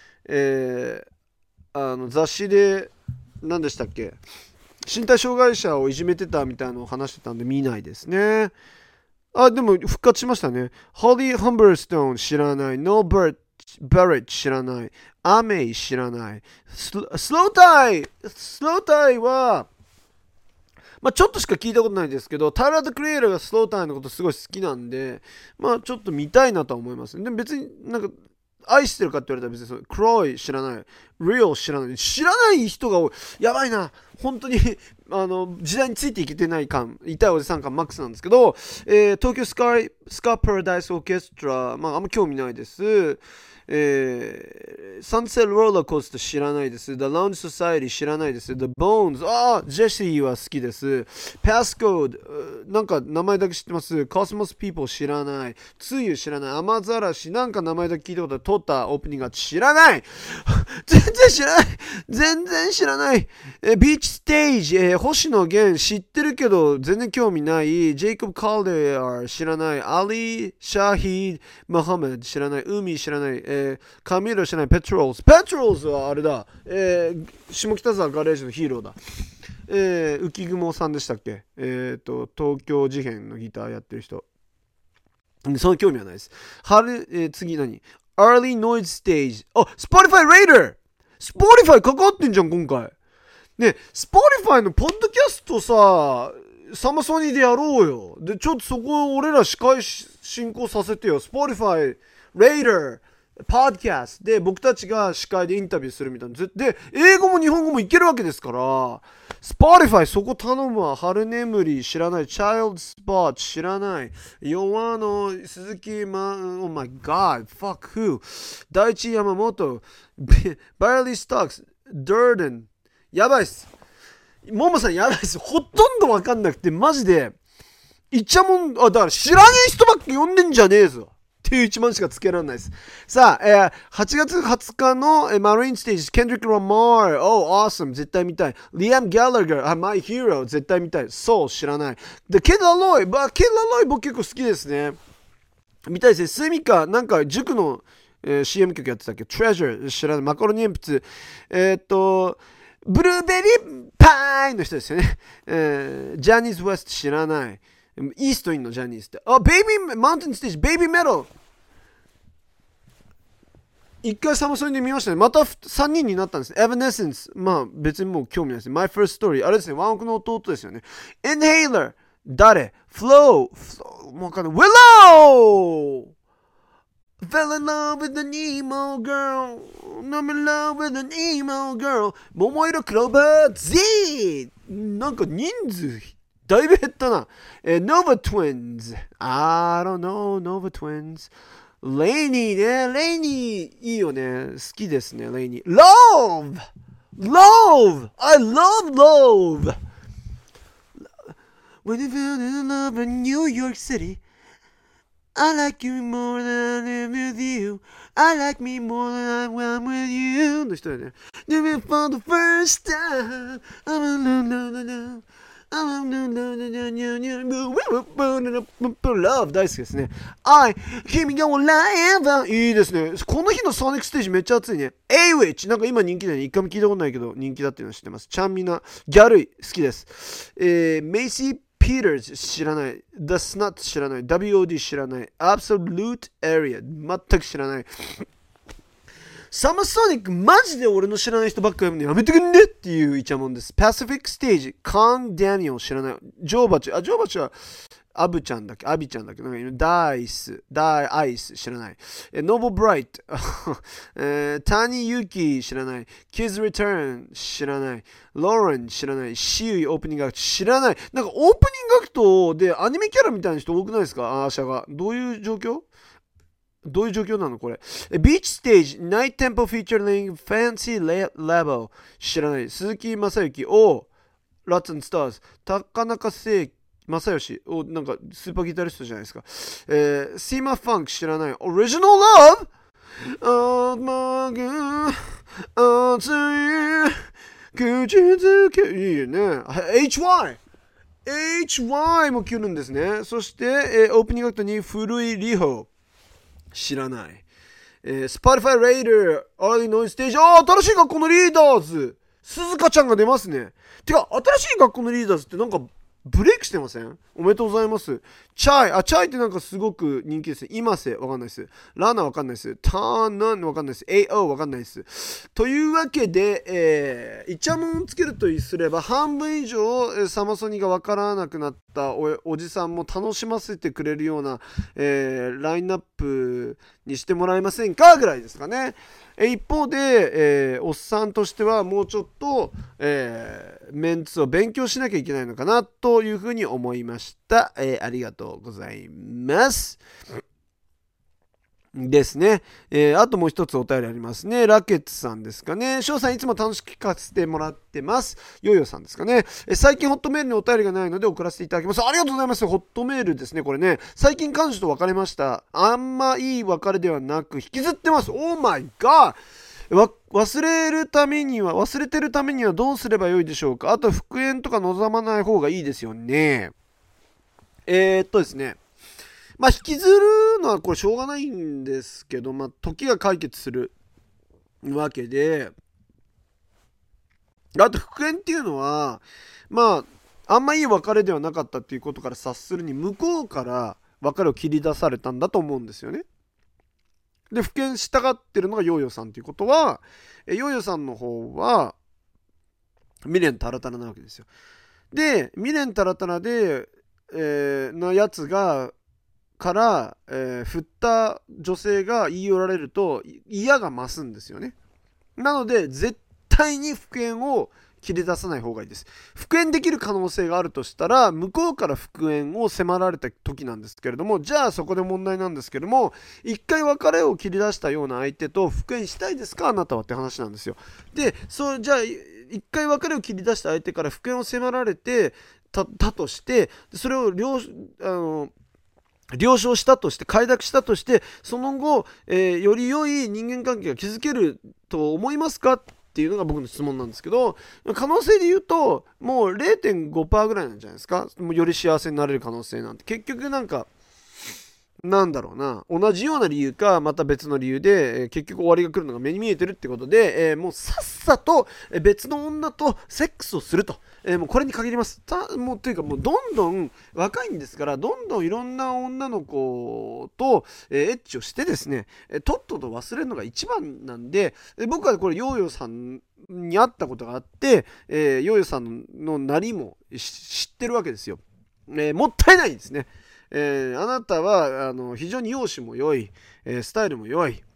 Speaker 1: 雑誌で何でしたっけ、身体障害者をいじめてたみたいなのを話してたんで見ないですね。でも復活しましたね。ホリー・ハンバーストーン知らない。ノー・バレット知らない。アメイ知らない。スロータイは、ちょっとしか聞いたことないですけど、タイラー・ザ・クリエイターがスロータイのことすごい好きなんで、ちょっと見たいなとは思います。でも別になんか愛してるかって言われたら別にクロイ知らない。 Real 知らない人が多い。やばいな。本当に時代についていけてない感、痛いおじさん感マックスなんですけど、東京スカーパラダイスオーケストラ、まああんま興味ないです。サンセットローラーコースター知らないです。The Lounge Society 知らないです。The Bones、ジェシーは好きです。Passcode、なんか名前だけ知ってます。Cosmos People 知らない。つゆ知らない。雨ざらし、なんか名前だけ聞いたことある。撮ったオープニングが知らない全然知らない。ビーチステージ、星野源知ってるけど全然興味ない。ジェイコブ・カルデア知らない。アリ・シャヒー・マハメド知らない。海知らない。カミロ知らない。ペトローズはあれだ。下北沢ガレージのヒーローだ。浮雲さんでしたっけ。東京事変のギターやってる人。その興味はないです。次何？ Early Noise Stage。Spotify Raider。Spotify 関わってんじゃん、今回。ね、Spotify のポッドキャストさ、サマソニーでやろうよ。で、ちょっとそこを俺ら司会進行させてよ。Spotify Raider。パッドキャストで僕たちが司会でインタビューするみたいな。で、英語も日本語もいけるわけですから、Spotify そこ頼むわ。春眠り知らない。Child Spot 知らない。弱の鈴木Oh my god, fuck who? 大地山本 Barely Stocks Durden やばいっす。ももさんやばいっす。ほとんどわかんなくて、マジでいっちゃもん、だから知らねえ人ばっか呼んでんじゃねえぞっていう一番しかつけられないです。さあ、8月20日の、マリーンステージ、ケンドリック・ラマー、awesome、絶対見たい。リアム・ギャラガー、My Hero、絶対見たい。そう、知らない。で、ケンラロイ、僕結構好きですね。見たいですね。スミカ、なんか塾の、CM 曲やってたっけ Treasure、知らない。マカロニ鉛筆、ブルーベリーパイの人ですよね。ジャニーズ・ウェスト知らない。イーストインのジャニーズって。ベイビー、マウンテンステージ、ベイビーメロ。一回サマソニで見ましたね。また3人になったんですね。エヴァネッセンス。まあ別にもう興味ないですね。My First Story。あれですね。ワンオクの弟ですよね。Inhaler。誰？ Flow。もうわかんない。Willow! Fell in love with an emo girl. I'm in love with an emo girl. 桃色クローバー Z! なんか人数だいぶ減ったな。Nova Twins。I don't know, Nova Twins。レイニーね。レイニーいいよね。好きですね、レイニー。Love! Love! I love love! When you fell in love in New York City, I like you more than I'm with you. I like me more than I'm with you. の人だよね。Do it for the first time. Love 大好きですね。君がおらえばいいですね。この日のソニックステージめっちゃ熱いね。A-Witch なんか今人気だよね。一回も聞いたことないけど人気だっていうのは知ってます。ちゃんみなギャルイ好きです。メイシー・ピーターズ知らない。The Snut 知らない。WOD 知らない。Absolute Area 全く知らない。サマソニックマジで俺の知らない人ばっかりやめてくんねっていうイチャモンです。パシフィックステージ、カン・ダニエル知らない。ジョーバチはアビちゃんだっけダイス知らない。ノボブライトタニユキ知らない。キズ・リターン知らない。ローレン知らない。シウイオープニングアクト知らない。なんかオープニングアクトでアニメキャラみたいな人多くないですか？アーシャが。どういう状況なのこれ。ビーチステージ、ナイトテンポフィーチャリング、ファンシーラボ、知らない。鈴木雅之、ラッツ&スターズ、高中正義、なんかスーパーギタリストじゃないですか。シーマファンク知らない。オリジナルラブ口づけいいね。HY も来るんですね。そして、オープニングアクトに古いリホ知らない。Spotify Raider Early Noise Stage 新しい学校のリーダーズ鈴鹿ちゃんが出ますね。てか新しい学校のリーダーズってなんかブレイクしてません？おめでとうございます。チャイってなんかすごく人気ですね。今瀬わかんないです。ラナわかんないです。ターナンわかんないです。AO わかんないです。というわけで、イチャモンをつけるとすれば半分以上サマソニがわからなくなったおじさんも楽しませてくれるような、ラインナップにしてもらえませんかぐらいですかね。 一方で、おっさんとしてはもうちょっと、メンツを勉強しなきゃいけないのかなというふうに思いました。ありがとうございます。ですね。あともう一つお便りありますね。ラケッツさんですかね。翔さんいつも楽しく聞かせてもらってます。ヨーヨーさんですかね。最近ホットメールにお便りがないので送らせていただきます。ありがとうございます。ホットメールですね。これね。最近彼女と別れました。あんまいい別れではなく引きずってます。オーマイガー。忘れてるためにはどうすればよいでしょうか。あと復縁とか望まない方がいいですよね。ですね。引きずるのはこれしょうがないんですけど、時が解決するわけで、あと復縁っていうのは、あんまいい別れではなかったっていうことから察するに、向こうから別れを切り出されたんだと思うんですよね。で、復縁したがってるのがヨーヨーさんっていうことは、ヨーヨーさんの方は、未練タラタラなわけですよ。で、未練タラタラで、のやつから、振った女性が言い寄られると嫌が増すんですよね。なので絶対に復縁を切り出さない方がいいです。復縁できる可能性があるとしたら向こうから復縁を迫られた時なんですけれども、じゃあそこで問題なんですけども、一回別れを切り出したような相手と復縁したいですかあなたはって話なんですよ。で、じゃあ一回別れを切り出した相手から復縁を迫られてたとして、それを了承したとして快諾したとして、その後、より良い人間関係が築けると思いますかっていうのが僕の質問なんですけど、可能性で言うともう 0.5% ぐらいなんじゃないですか。もうより幸せになれる可能性なんて、結局なんだろうな、同じような理由かまた別の理由で、結局終わりが来るのが目に見えてるってことで、もうさっさと別の女とセックスをすると、もうこれに限ります。もうというか、もうどんどん若いんですから、どんどんいろんな女の子と、エッチをしてですね、とっとと忘れるのが一番なんで、僕はこれヨーヨーさんに会ったことがあって、ヨーヨーさんのなりも知ってるわけですよ。もったいないですね。あなたは非常に容姿も良い、スタイルも良い、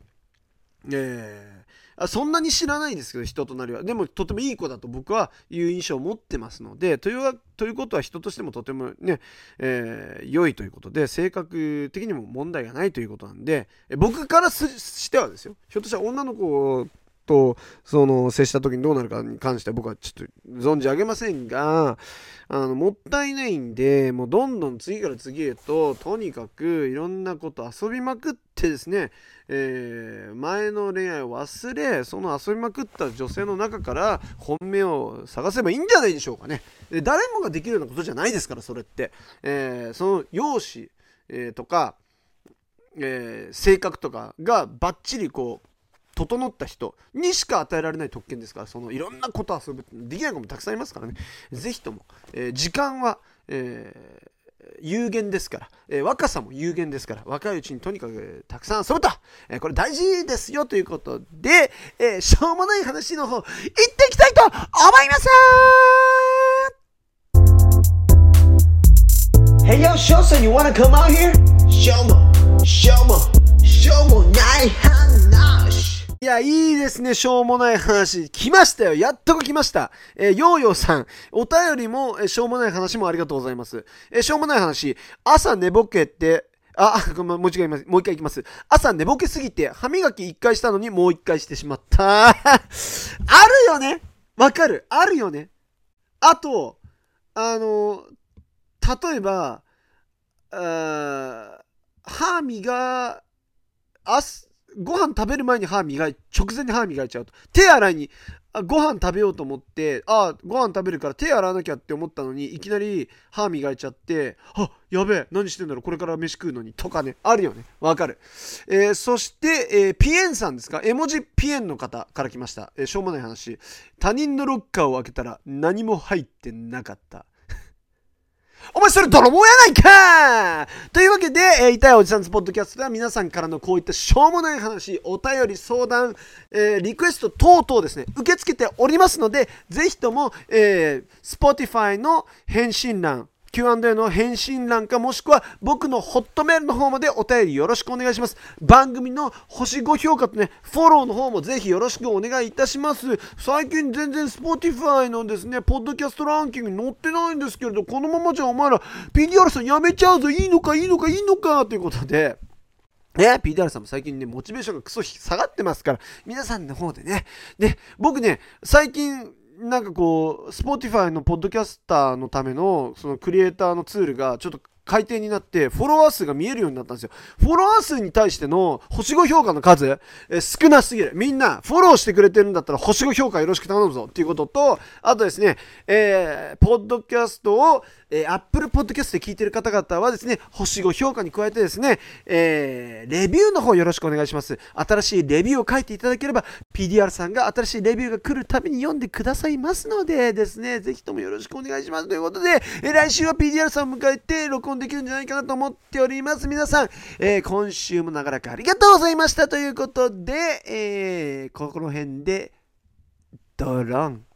Speaker 1: そんなに知らないですけど、人となりはでもとてもいい子だと僕はいう印象を持ってますので、ということは人としてもとてもね、良いということで、性格的にも問題がないということなんで、僕からしてはですよ、ひょっとしたら女の子と接した時にどうなるかに関しては僕はちょっと存じ上げませんが、もったいないんで、もうどんどん次から次へととにかくいろんなこと遊びまくってですね、前の恋愛を忘れ、その遊びまくった女性の中から本命を探せばいいんじゃないでしょうかね。誰もができるようなことじゃないですから、それって、その容姿、とか、性格とかがバッチリ整った人にしか与えられない特権ですから、いろんなこと遊ぶできない子もたくさんいますからね。ぜひとも、時間は、有限ですから、若さも有限ですから、若いうちにとにかくたくさん遊ぶと、これ大事ですよということで、しょうもない話の方行っていきたいと思います。
Speaker 2: Hey yo, Shosan, you wanna come out here? Show mo,ない話。
Speaker 1: いや、いいですね。しょうもない話来ましたよ。やっと来ました。ヨーヨーさん、お便りもしょうもない話もありがとうございます。しょうもない話、朝寝ぼけて、もう一回いきます。朝寝ぼけすぎて歯磨き1回したのにもう1回してしまった。あるよね。わかる。あるよね。あと例えばご飯食べる前に直前に歯磨いちゃうと、手洗いにご飯食べようと思って、ご飯食べるから手洗わなきゃって思ったのに、いきなり歯磨いちゃって、やべえ、何してんだろう、これから飯食うのにとかね、あるよね。わかる。そして、ピエンさんですか、絵文字ピエンの方から来ました。しょうもない話、他人のロッカーを開けたら何も入ってなかった。お前それ泥棒やないかというわけで、痛いおじさんズポッドキャストでは皆さんからのこういったしょうもない話、お便り、相談、リクエスト等々ですね、受け付けておりますので、ぜひとも、Spotify の返信欄、 Q&A の返信欄か、もしくは僕のホットメールの方までお便りよろしくお願いします。番組の星5評価とね、フォローの方もぜひよろしくお願いいたします。最近全然 Spotify のですね、ポッドキャストランキングに載ってないんですけれど、このままじゃお前ら PDR さんやめちゃうぞ、いいのかということで、PDR さんも最近ね、モチベーションがクソ下がってますから、皆さんの方でね、僕ね、最近、なんかこう、Spotify のポッドキャスターのための、そのクリエイターのツールがちょっと改定になって、フォロワー数が見えるようになったんですよ。フォロワー数に対しての星5評価の数、少なすぎる。みんな、フォローしてくれてるんだったら星5評価よろしく頼むぞっていうことと、あとですね、ポッドキャストを、Apple Podcast で聞いてる方々はですね、星5評価に加えてですね、レビューの方よろしくお願いします。新しいレビューを書いていただければ、PDR さんが新しいレビューが来るたびに読んでくださいますのでですね、ぜひともよろしくお願いしますということで、来週は PDR さんを迎えて録音できるんじゃないかなと思っております。皆さん、今週も長らくありがとうございましたということで、この辺でドロン。